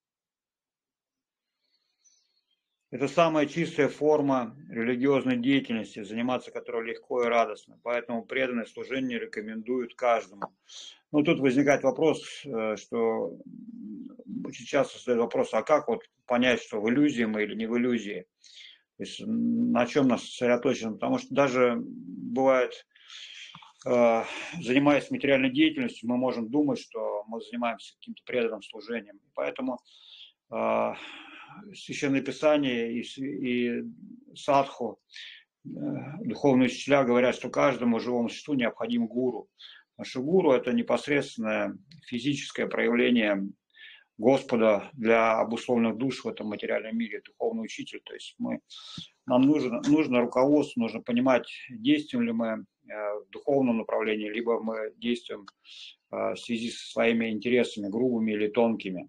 Это самая чистая форма религиозной деятельности, заниматься которой легко и радостно. Поэтому преданное служение рекомендуют каждому. Но тут возникает вопрос, что очень часто задают вопрос, а как вот понять, что в иллюзии мы или не в иллюзии? То есть на чем нас сосредоточено? Потому что даже бывает, занимаясь материальной деятельностью, мы можем думать, что мы занимаемся каким-то преданным служением. Поэтому Священное Писание и садху, духовные учителя говорят, что каждому живому существу необходим гуру. Потому что гуру – это непосредственное физическое проявление Господа для обусловленных душ в этом материальном мире, духовный учитель. То есть нам нужно руководство, нужно понимать, действуем ли мы в духовном направлении, либо мы действуем в связи со своими интересами, грубыми или тонкими.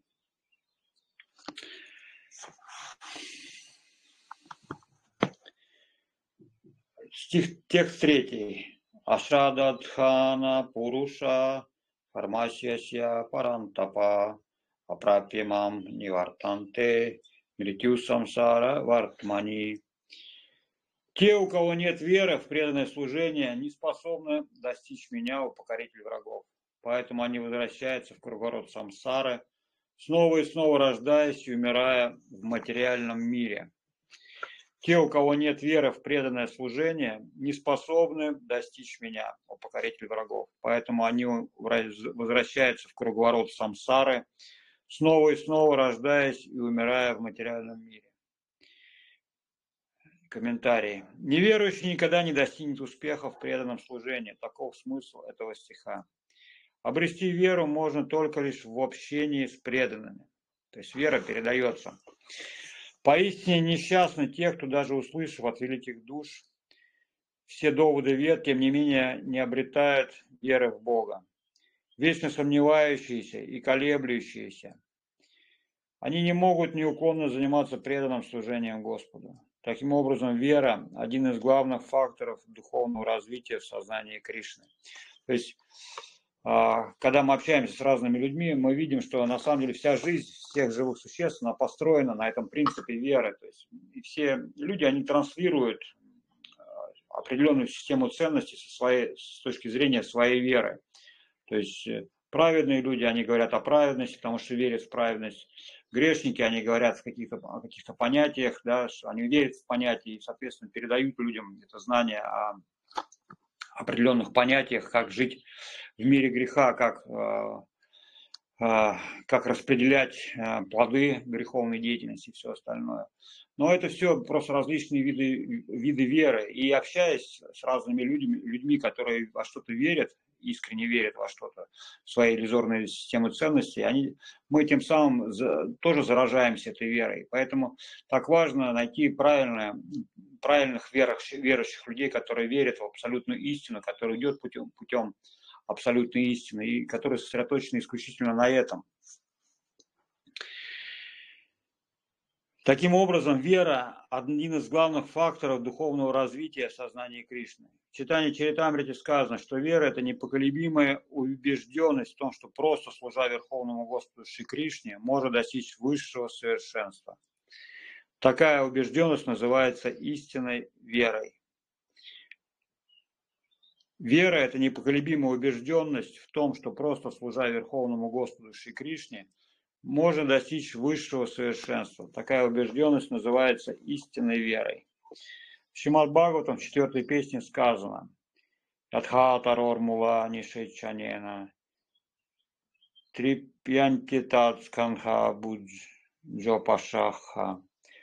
Текст 3. Ашрададхана Пуруша Фармасиясья Парантапа Апрапьямам Нивартанте мритю самсара вартмани. Те, у кого нет веры в преданное служение, не способны достичь меня, у покоритель врагов. Поэтому они возвращаются в круговорот самсары, снова и снова рождаясь и умирая в материальном мире. Те, у кого нет веры в преданное служение, не способны достичь меня, о покоритель врагов. Поэтому они возвращаются в круговорот самсары, снова и снова рождаясь и умирая в материальном мире. Комментарий. Неверующий никогда не достигнет успеха в преданном служении. Таков смысл этого стиха. Обрести веру можно только лишь в общении с преданными. То есть вера передается. Поистине несчастны те, кто даже услышав от великих душ все доводы вет, тем не менее не обретают веры в Бога. Вечно сомневающиеся и колеблющиеся. Они не могут неуклонно заниматься преданным служением Господу. Таким образом, вера – один из главных факторов духовного развития в сознании Кришны. То есть, когда мы общаемся с разными людьми, мы видим, что на самом деле вся жизнь всех живых существ, она построена на этом принципе веры. То есть, и все люди, они транслируют определенную систему ценностей с точки зрения своей веры. То есть, праведные люди, они говорят о праведности, потому что верят в праведность. Грешники, они говорят о каких-то понятиях, да, они верят в понятия и, соответственно, передают людям это знание о определенных понятиях, как жить в мире греха, как распределять плоды греховной деятельности и все остальное. Но это все просто различные виды веры. И общаясь с разными людьми, которые во что-то верят, искренне верят во что-то, в свои иллюзорные системы ценностей, мы тем самым тоже заражаемся этой верой. Поэтому так важно найти правильных верующих людей, которые верят в абсолютную истину, которые идет путем абсолютной истины и которые сосредоточены исключительно на этом. Таким образом, вера – один из главных факторов духовного развития сознания Кришны. В читании Чаритамрити сказано, что вера – это непоколебимая убежденность в том, что просто служа Верховному Господу Шри Кришне, можно достичь высшего совершенства. Такая убежденность называется истинной верой. Вера – это непоколебимая убежденность в том, что просто служа Верховному Господу Шри Кришне, можно достичь высшего совершенства. Такая убежденность называется истинной верой. В Шримад Бхагаватам в 4 песне сказано: «Тадхатарор мула нишечанена, трипьянти тадсканха буджопашаха,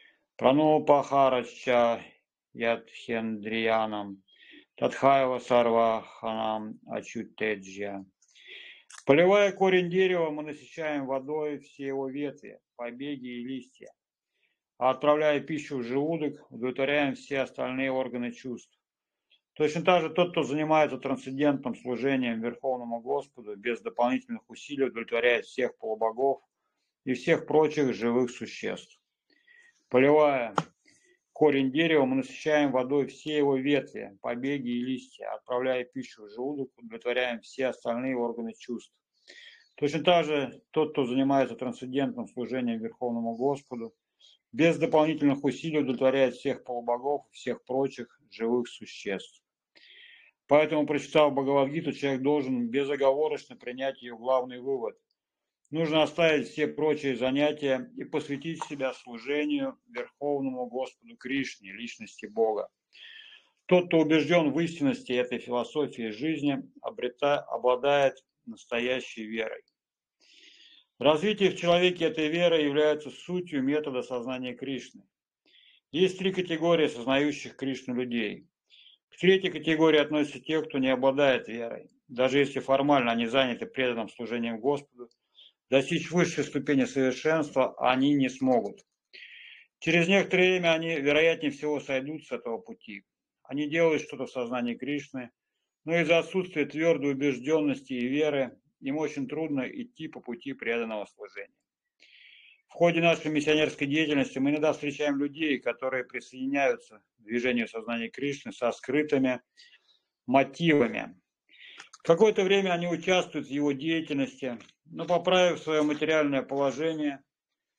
пранопахарача ядхендриянам, тадхайва сарваханам ачутеджья». Поливая корень дерева, мы насыщаем водой все его ветви, побеги и листья. А отправляя пищу в желудок, удовлетворяем все остальные органы чувств. Точно так же тот, кто занимается трансцендентным служением Верховному Господу, без дополнительных усилий удовлетворяет всех полубогов и всех прочих живых существ. Поливая корень дерева, мы насыщаем водой все его ветви, побеги и листья. Отправляя пищу в желудок, удовлетворяем все остальные органы чувств. Точно так же тот, кто занимается трансцендентным служением Верховному Господу, без дополнительных усилий удовлетворяет всех полубогов и всех прочих живых существ. Поэтому, прочитав Бхагавад-гиту, человек должен безоговорочно принять ее главный вывод. Нужно оставить все прочие занятия и посвятить себя служению Верховному Господу Кришне, личности Бога. Тот, кто убежден в истинности этой философии жизни, обладает настоящей верой. Развитие в человеке этой веры является сутью метода сознания Кришны. Есть 3 категории сознающих Кришну людей. К 3-й категории относятся те, кто не обладает верой. Даже если формально они заняты преданным служением Господу, достичь высшей ступени совершенства они не смогут. Через некоторое время они, вероятнее всего, сойдут с этого пути. Они делают что-то в сознании Кришны, но из-за отсутствия твердой убежденности и веры им очень трудно идти по пути преданного служения. В ходе нашей миссионерской деятельности мы иногда встречаем людей, которые присоединяются к движению сознания Кришны со скрытыми мотивами. Какое-то время они участвуют в его деятельности, но, поправив свое материальное положение,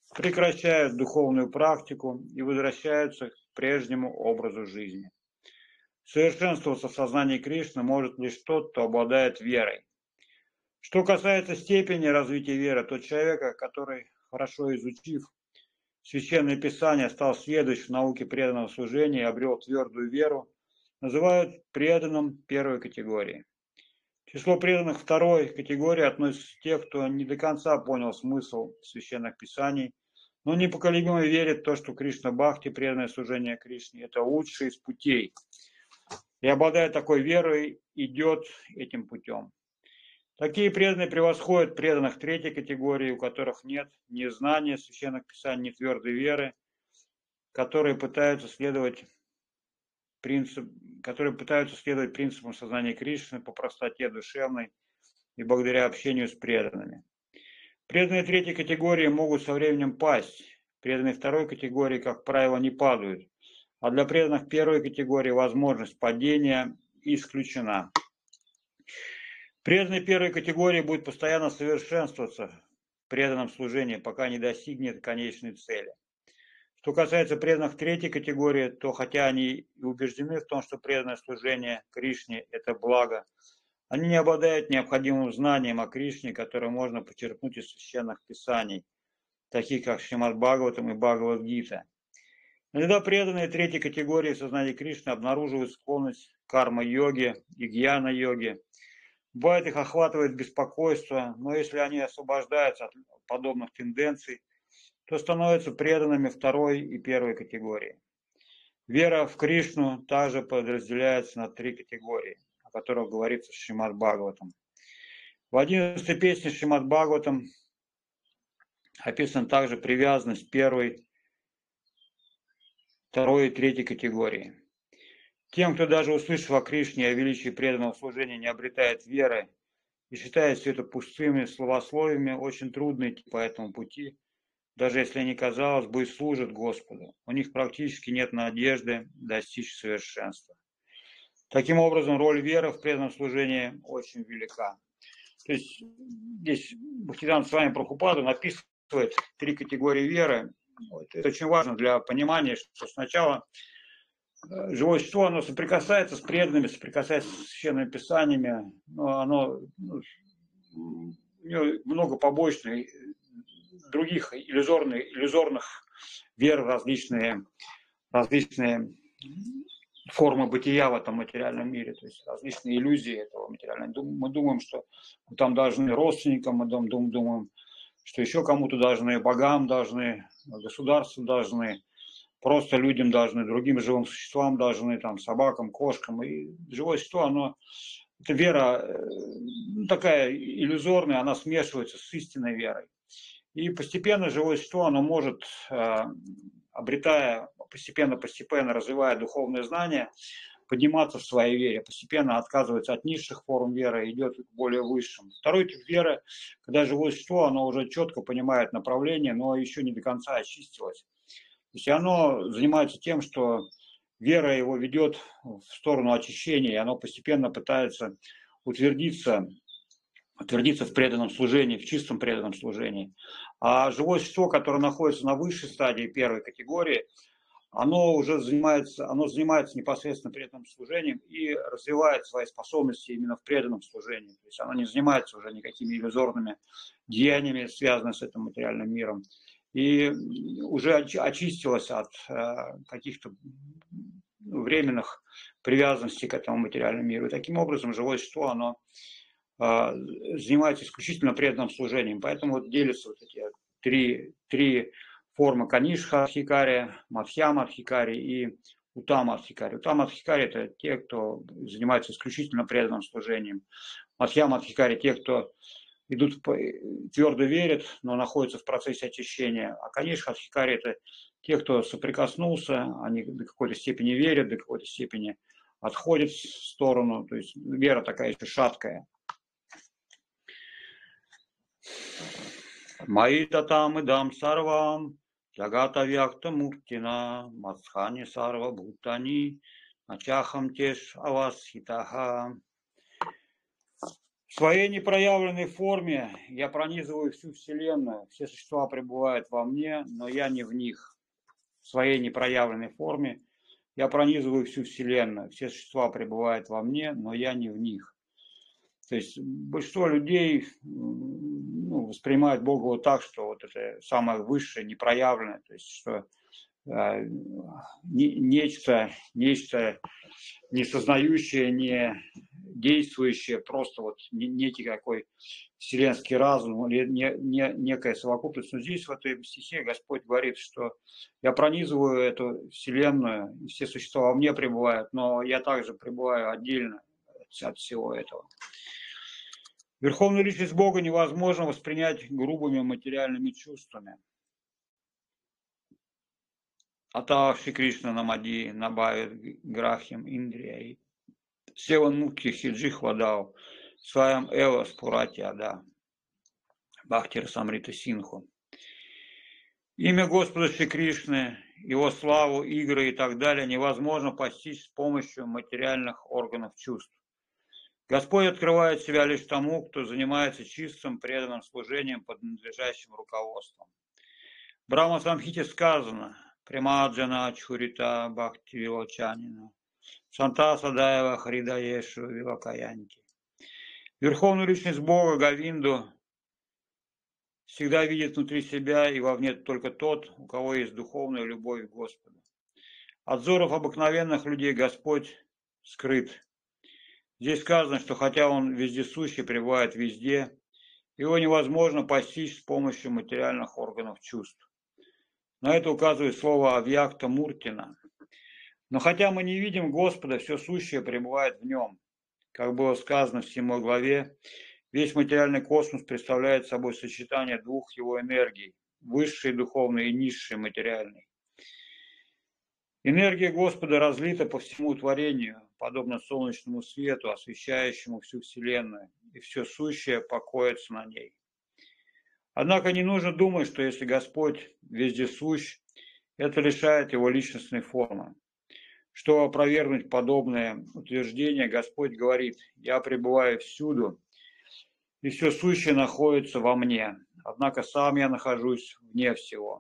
прекращают духовную практику и возвращаются к прежнему образу жизни. Совершенствоваться в сознании Кришны может лишь тот, кто обладает верой. Что касается степени развития веры, то человека, который, хорошо изучив Священное Писание, стал следующим в науке преданного служения и обрел твердую веру, называют преданным первой категории. Число преданных второй категории относятся к тех, кто не до конца понял смысл Священных Писаний, но непоколебимо верит в то, что Кришна Бхакти, преданное служение Кришне, это лучший из путей. И обладая такой верой, идет этим путем. Такие преданные превосходят преданных третьей категории, у которых нет ни знания Священных Писаний, ни твердой веры, которые пытаются следовать принципам сознания Кришны по простоте душевной и благодаря общению с преданными. Преданные третьей категории могут со временем пасть. Преданные второй категории, как правило, не падают. А для преданных первой категории возможность падения исключена. Преданный первой категории будет постоянно совершенствоваться в преданном служении, пока не достигнет конечной цели. Что касается преданных третьей категории, то хотя они и убеждены в том, что преданное служение Кришне – это благо, они не обладают необходимым знанием о Кришне, которое можно почерпнуть из священных писаний, таких как Шримад Бхагаватам и Бхагавад-гита. Иногда преданные третьей категории в сознании Кришны обнаруживают склонность к карма-йоге и гьяна-йоге. Бывает, их охватывает беспокойство, но если они освобождаются от подобных тенденций, то становятся преданными второй и первой категории. Вера в Кришну также подразделяется на три категории, о которых говорится в Шримад Бхагаватам. В 11-й песне Шримад Бхагаватам описана также привязанность первой, второй и третьей категории. Тем, кто даже услышав о Кришне и о величии преданного служения, не обретает веры и считает все это пустыми словословиями, очень трудно идти по этому пути, даже если они, казалось бы, и служат Господу. У них практически нет надежды достичь совершенства. Таким образом, роль веры в преданном служении очень велика. То есть здесь Бхактисиданта Свами Прабхупада написывает три категории веры. Это очень важно для понимания, что сначала живое существо, оно соприкасается с преданными, соприкасается с священными писаниями, но оно, у него много побочных, других иллюзорных вер, различные формы бытия в этом материальном мире, то есть различные иллюзии этого материального. Мы думаем, что мы там должны родственникам, мы думаем, что еще кому-то должны, богам должны, государству должны, просто людям должны, другим живым существам должны, там, собакам, кошкам. И живое существо, эта вера такая иллюзорная, она смешивается с истинной верой. И постепенно живое существо, оно может, обретая, постепенно развивая духовные знания, подниматься в своей вере, постепенно отказывается от низших форм веры, идет к более высшим. Второй тип веры, когда живое существо, оно уже четко понимает направление, но еще не до конца очистилось. То есть оно занимается тем, что вера его ведет в сторону очищения, и оно постепенно пытается утвердиться в преданном служении, в чистом преданном служении. А живое существо, которое находится на высшей стадии первой категории, оно занимается непосредственно преданным служением и развивает свои способности именно в преданном служении. То есть оно не занимается уже никакими иллюзорными деяниями, связанными с этим материальным миром. И уже очистилось от каких-то временных привязанностей к этому материальному миру. И таким образом живое существо, оно занимается исключительно преданным служением. Поэтому вот делятся вот эти три формы: Канишха Адхикари, Мадхьяма Адхикари и Утама Адхикари. Утама Адхикари – это те, кто занимается исключительно преданным служением. Мадхьяма Адхикари – те, кто идут, твердо верят, но находятся в процессе очищения. А Канишха Адхикари – это те, кто соприкоснулся, они до какой-то степени верят, до какой-то степени отходят в сторону. То есть вера такая еще шаткая. Маита там идам сарвам, Ягата вякта муктина, Мацхани сарва бхутани, Начахам теш авасхитаха. В своей непроявленной форме я пронизываю всю Вселенную. Все существа пребывают во мне, но я не в них. В своей непроявленной форме я пронизываю всю Вселенную. Все существа пребывают во мне, но я не в них. То есть большинство людей воспринимают Бога вот так, что вот это самое высшее, непроявленное, то есть что нечто несознающее, не действующее, просто вот некий какой вселенский разум или некая совокупность. Но здесь в этой стихе Господь говорит, что я пронизываю эту вселенную, и все существа во мне пребывают, но я также пребываю отдельно от всего этого. Верховную личность Бога невозможно воспринять грубыми материальными чувствами. Ата Шри Кришна Намади Набавит Грахим Индрия Севан Мукхи Хиджи Хвадау Сваям Эва Спурати Ада Бхактир Самрита Синху. Имя Господа Шри Кришны, Его славу, игры и так далее невозможно постичь с помощью материальных органов чувств. Господь открывает себя лишь тому, кто занимается чистым, преданным служением под надлежащим руководством. В Брахма Самхите сказано: Примаджана Чхурита Бхакти Вилочанина Санта Садаева Хридаешу Вилакаянти. Верховную личность Бога Говинду всегда видит внутри себя и вовне только тот, у кого есть духовная любовь к Господу. От взоров обыкновенных людей Господь скрыт. Здесь сказано, что хотя Он вездесущий, пребывает везде, его невозможно постичь с помощью материальных органов чувств. На это указывает слово Авьякта Муртина. Но хотя мы не видим Господа, все сущее пребывает в Нем. Как было сказано в 7 главе, весь материальный космос представляет собой сочетание двух его энергий, высшей духовной и низшей материальной. Энергия Господа разлита по всему творению, подобно солнечному свету, освещающему всю Вселенную, и все сущее покоится на ней. Однако не нужно думать, что если Господь вездесущ, это лишает его личностной формы. Чтобы опровергнуть подобное утверждение, Господь говорит: «Я пребываю всюду, и все сущее находится во мне, однако сам я нахожусь вне всего».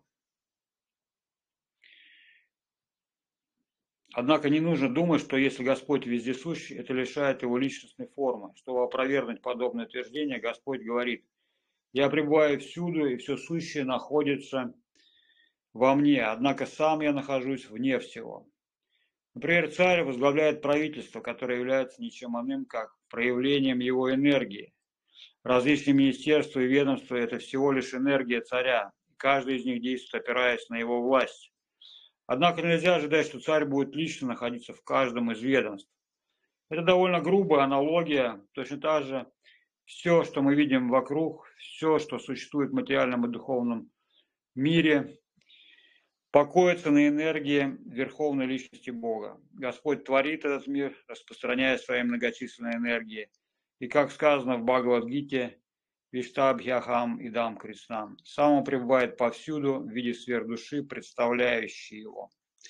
Однако не нужно думать, что если Господь вездесущ, это лишает его личностной формы. Чтобы опровергнуть подобное утверждение, Господь говорит: «Я пребываю всюду, и все сущее находится во мне, однако сам я нахожусь вне всего». Например, царь возглавляет правительство, которое является ничем иным, как проявлением его энергии. Различные министерства и ведомства – это всего лишь энергия царя. Каждый из них действует, опираясь на его власть. Однако нельзя ожидать, что царь будет лично находиться в каждом из ведомств. Это довольно грубая аналогия. Точно так же все, что мы видим вокруг, все, что существует в материальном и духовном мире, покоится на энергии Верховной Личности Бога. Господь творит этот мир, распространяя свои многочисленные энергии. И как сказано в Бхагавад-гите, Виштабхьяхам идам Кришнам, сам он пребывает повсюду в виде сверхдуши, представляющей его.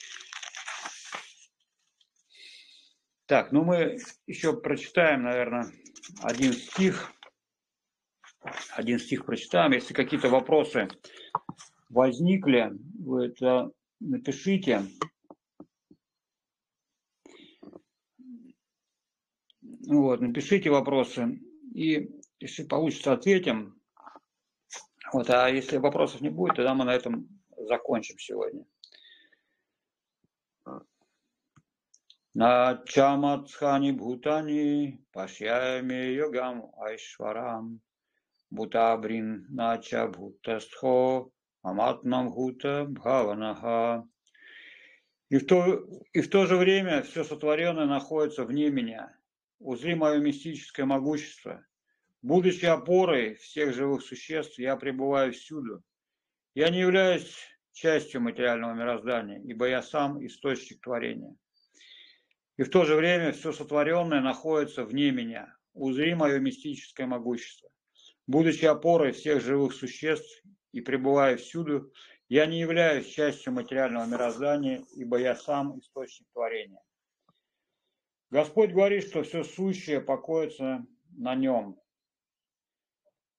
Так, ну мы еще прочитаем, наверное, один стих. Один стих прочитаем. Если какие-то вопросы возникли, вы это напишите. Вот, напишите вопросы, и если получится, ответим. Вот, а если вопросов не будет, тогда мы на этом закончим сегодня. На чаматхани бхутани пашьями йогам айшварам бутабрин нача бхутастхо аматнам бхута бхаванаха. И в то же время все сотворенное находится вне меня. Узри мое мистическое могущество. Будучи опорой всех живых существ, я пребываю всюду. Я не являюсь частью материального мироздания, ибо я сам источник творения. И в то же время все сотворенное находится вне меня. Узри мое мистическое могущество. Будучи опорой всех живых существ и пребывая всюду, я не являюсь частью материального мироздания, ибо я сам источник творения. Господь говорит, что все сущее покоится на нем.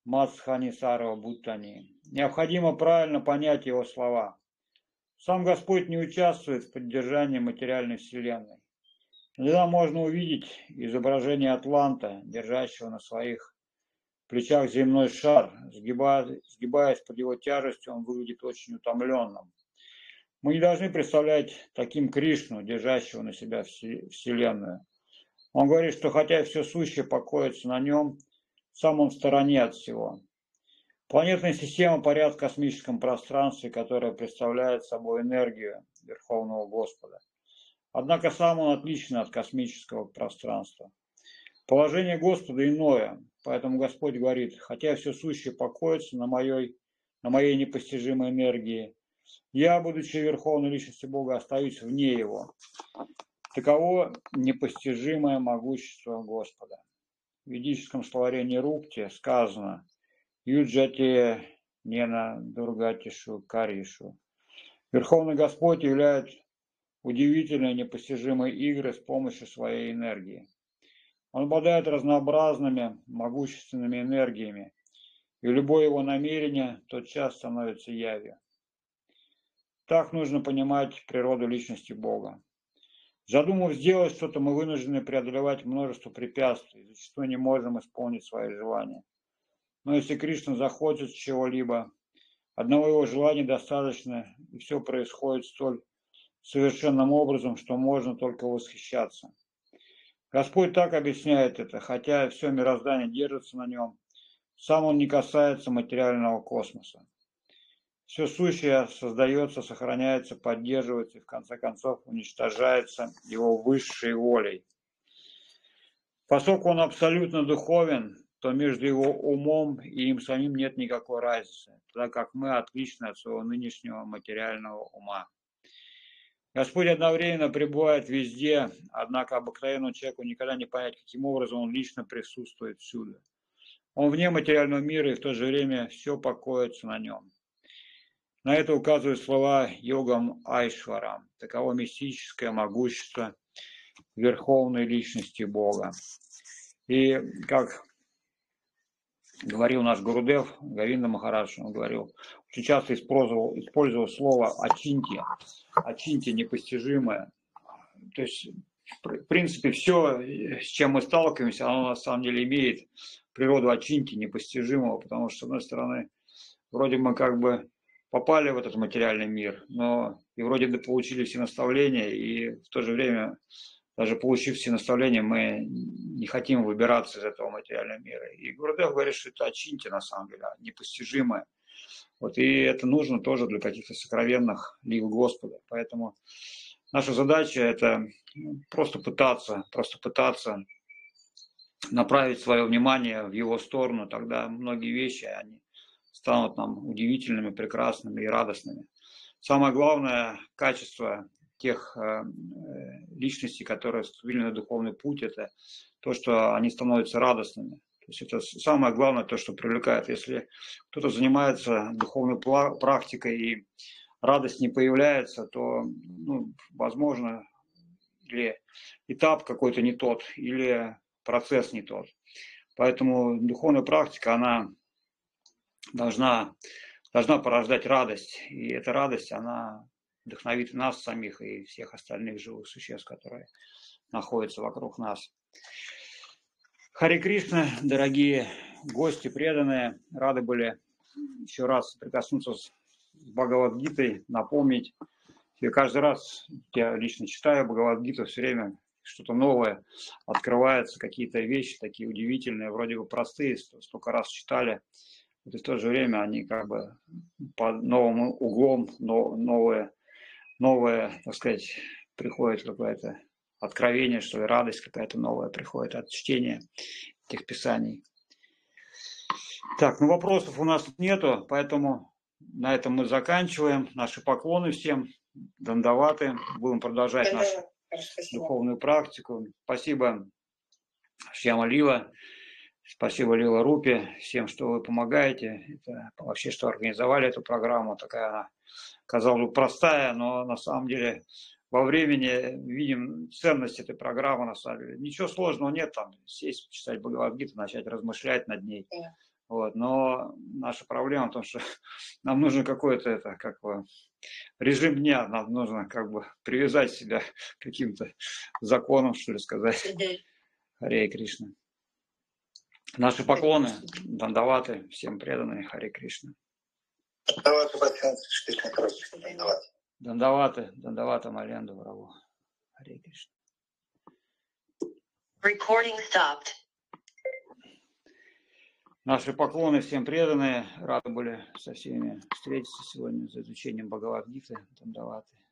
Мацхани Сарва Буттани. Необходимо правильно понять его слова. Сам Господь не участвует в поддержании материальной вселенной. Иногда можно увидеть изображение атланта, держащего на своих плечах земной шар. Сгибаясь под его тяжестью, он выглядит очень утомленным. Мы не должны представлять таким Кришну, держащего на себя вселенную. Он говорит, что хотя все сущее покоится на нем, сам он в стороне от всего. Планетная система парят в космическом пространстве, которое представляет собой энергию Верховного Господа. Однако сам он отличен от космического пространства. Положение Господа иное, поэтому Господь говорит, хотя все сущее покоится на моей непостижимой энергии, я, будучи Верховной Личностью Бога, остаюсь вне его. Таково непостижимое могущество Господа. В ведическом словаре Нирукти сказано «Юджати нена дургатишу каришу». Верховный Господь являет удивительные непостижимые игры с помощью своей энергии. Он обладает разнообразными могущественными энергиями, и любое его намерение тотчас становится явью. Так нужно понимать природу личности Бога. Задумав сделать что-то, мы вынуждены преодолевать множество препятствий, зачастую не можем исполнить свои желания. Но если Кришна захочет чего-либо, одного его желания достаточно, и все происходит столь совершенным образом, что можно только восхищаться. Господь так объясняет это, хотя все мироздание держится на нем, сам он не касается материального космоса. Все сущее создается, сохраняется, поддерживается и в конце концов уничтожается его высшей волей. Поскольку он абсолютно духовен, то между его умом и им самим нет никакой разницы, тогда как мы отличны от своего нынешнего материального ума. Господь одновременно пребывает везде, однако обыкновенному человеку никогда не понять, каким образом он лично присутствует всюду. Он вне материального мира, и в то же время все покоится на нем. На это указывают слова йогам Айшварам. Таково мистическое могущество Верховной Личности Бога. И как говорил наш Гурудев, Говинда Махарадж, он говорил, очень часто использовал слово «ачинти». «Ачинти» непостижимое. То есть, в принципе, все, с чем мы сталкиваемся, оно на самом деле имеет природу ачинти, непостижимого, потому что, с одной стороны, вроде мы как бы попали в этот материальный мир, но и вроде бы получили все наставления, и в то же время, даже получив все наставления, мы не хотим выбираться из этого материального мира. И Гурудев говорит, что это ачинти на самом деле, непостижимое. Вот, и это нужно тоже для каких-то сокровенных лил Господа. Поэтому наша задача – это просто пытаться направить свое внимание в его сторону, тогда многие вещи, они станут нам удивительными, прекрасными и радостными. Самое главное качество тех личностей, которые вступили на духовный путь, это то, что они становятся радостными. То есть это самое главное, то, что привлекает. Если кто-то занимается духовной практикой и радость не появляется, то, возможно, или этап какой-то не тот, или процесс не тот. Поэтому духовная практика, она должна порождать радость. И эта радость, она вдохновит нас самих и всех остальных живых существ, которые находятся вокруг нас. Харе Кришна, дорогие гости, преданные, рады были еще раз прикоснуться с Бхагавад-гитой, напомнить. И каждый раз я лично читаю Бхагавад-гиту, все время что-то новое открывается, какие-то вещи такие удивительные, вроде бы простые, столько раз читали. И в то же время они как бы под новым углом, новое, так сказать, приходит какое-то откровение, что ли, радость какая-то новая приходит от чтения этих писаний. Так, вопросов у нас нету, поэтому на этом мы заканчиваем. Наши поклоны всем, дандаваты. Будем продолжать нашу духовную практику. Спасибо, Шьяма Лила. Спасибо, Лила Рупи, всем, что вы помогаете. Это вообще, что организовали эту программу. Такая она, казалось бы, простая, но на самом деле во времени видим ценность этой программы. На самом деле. Ничего сложного нет там. Сесть, читать Бхагавад-гиту, начать размышлять над ней. Вот. Но наша проблема в том, что нам нужно какой-то это, как бы, режим дня, нам нужно как бы привязать себя к каким-то законам, что ли сказать. Харе Кришна. Наши поклоны, дандаваты, всем преданные, Харе Кришна. Дандаваты, дандавата Маленду Враву. Харе Кришна. Recording stopped. Наши поклоны всем преданные, рады были со всеми встретиться сегодня за изучением Бхагавад-гиты, дандаваты.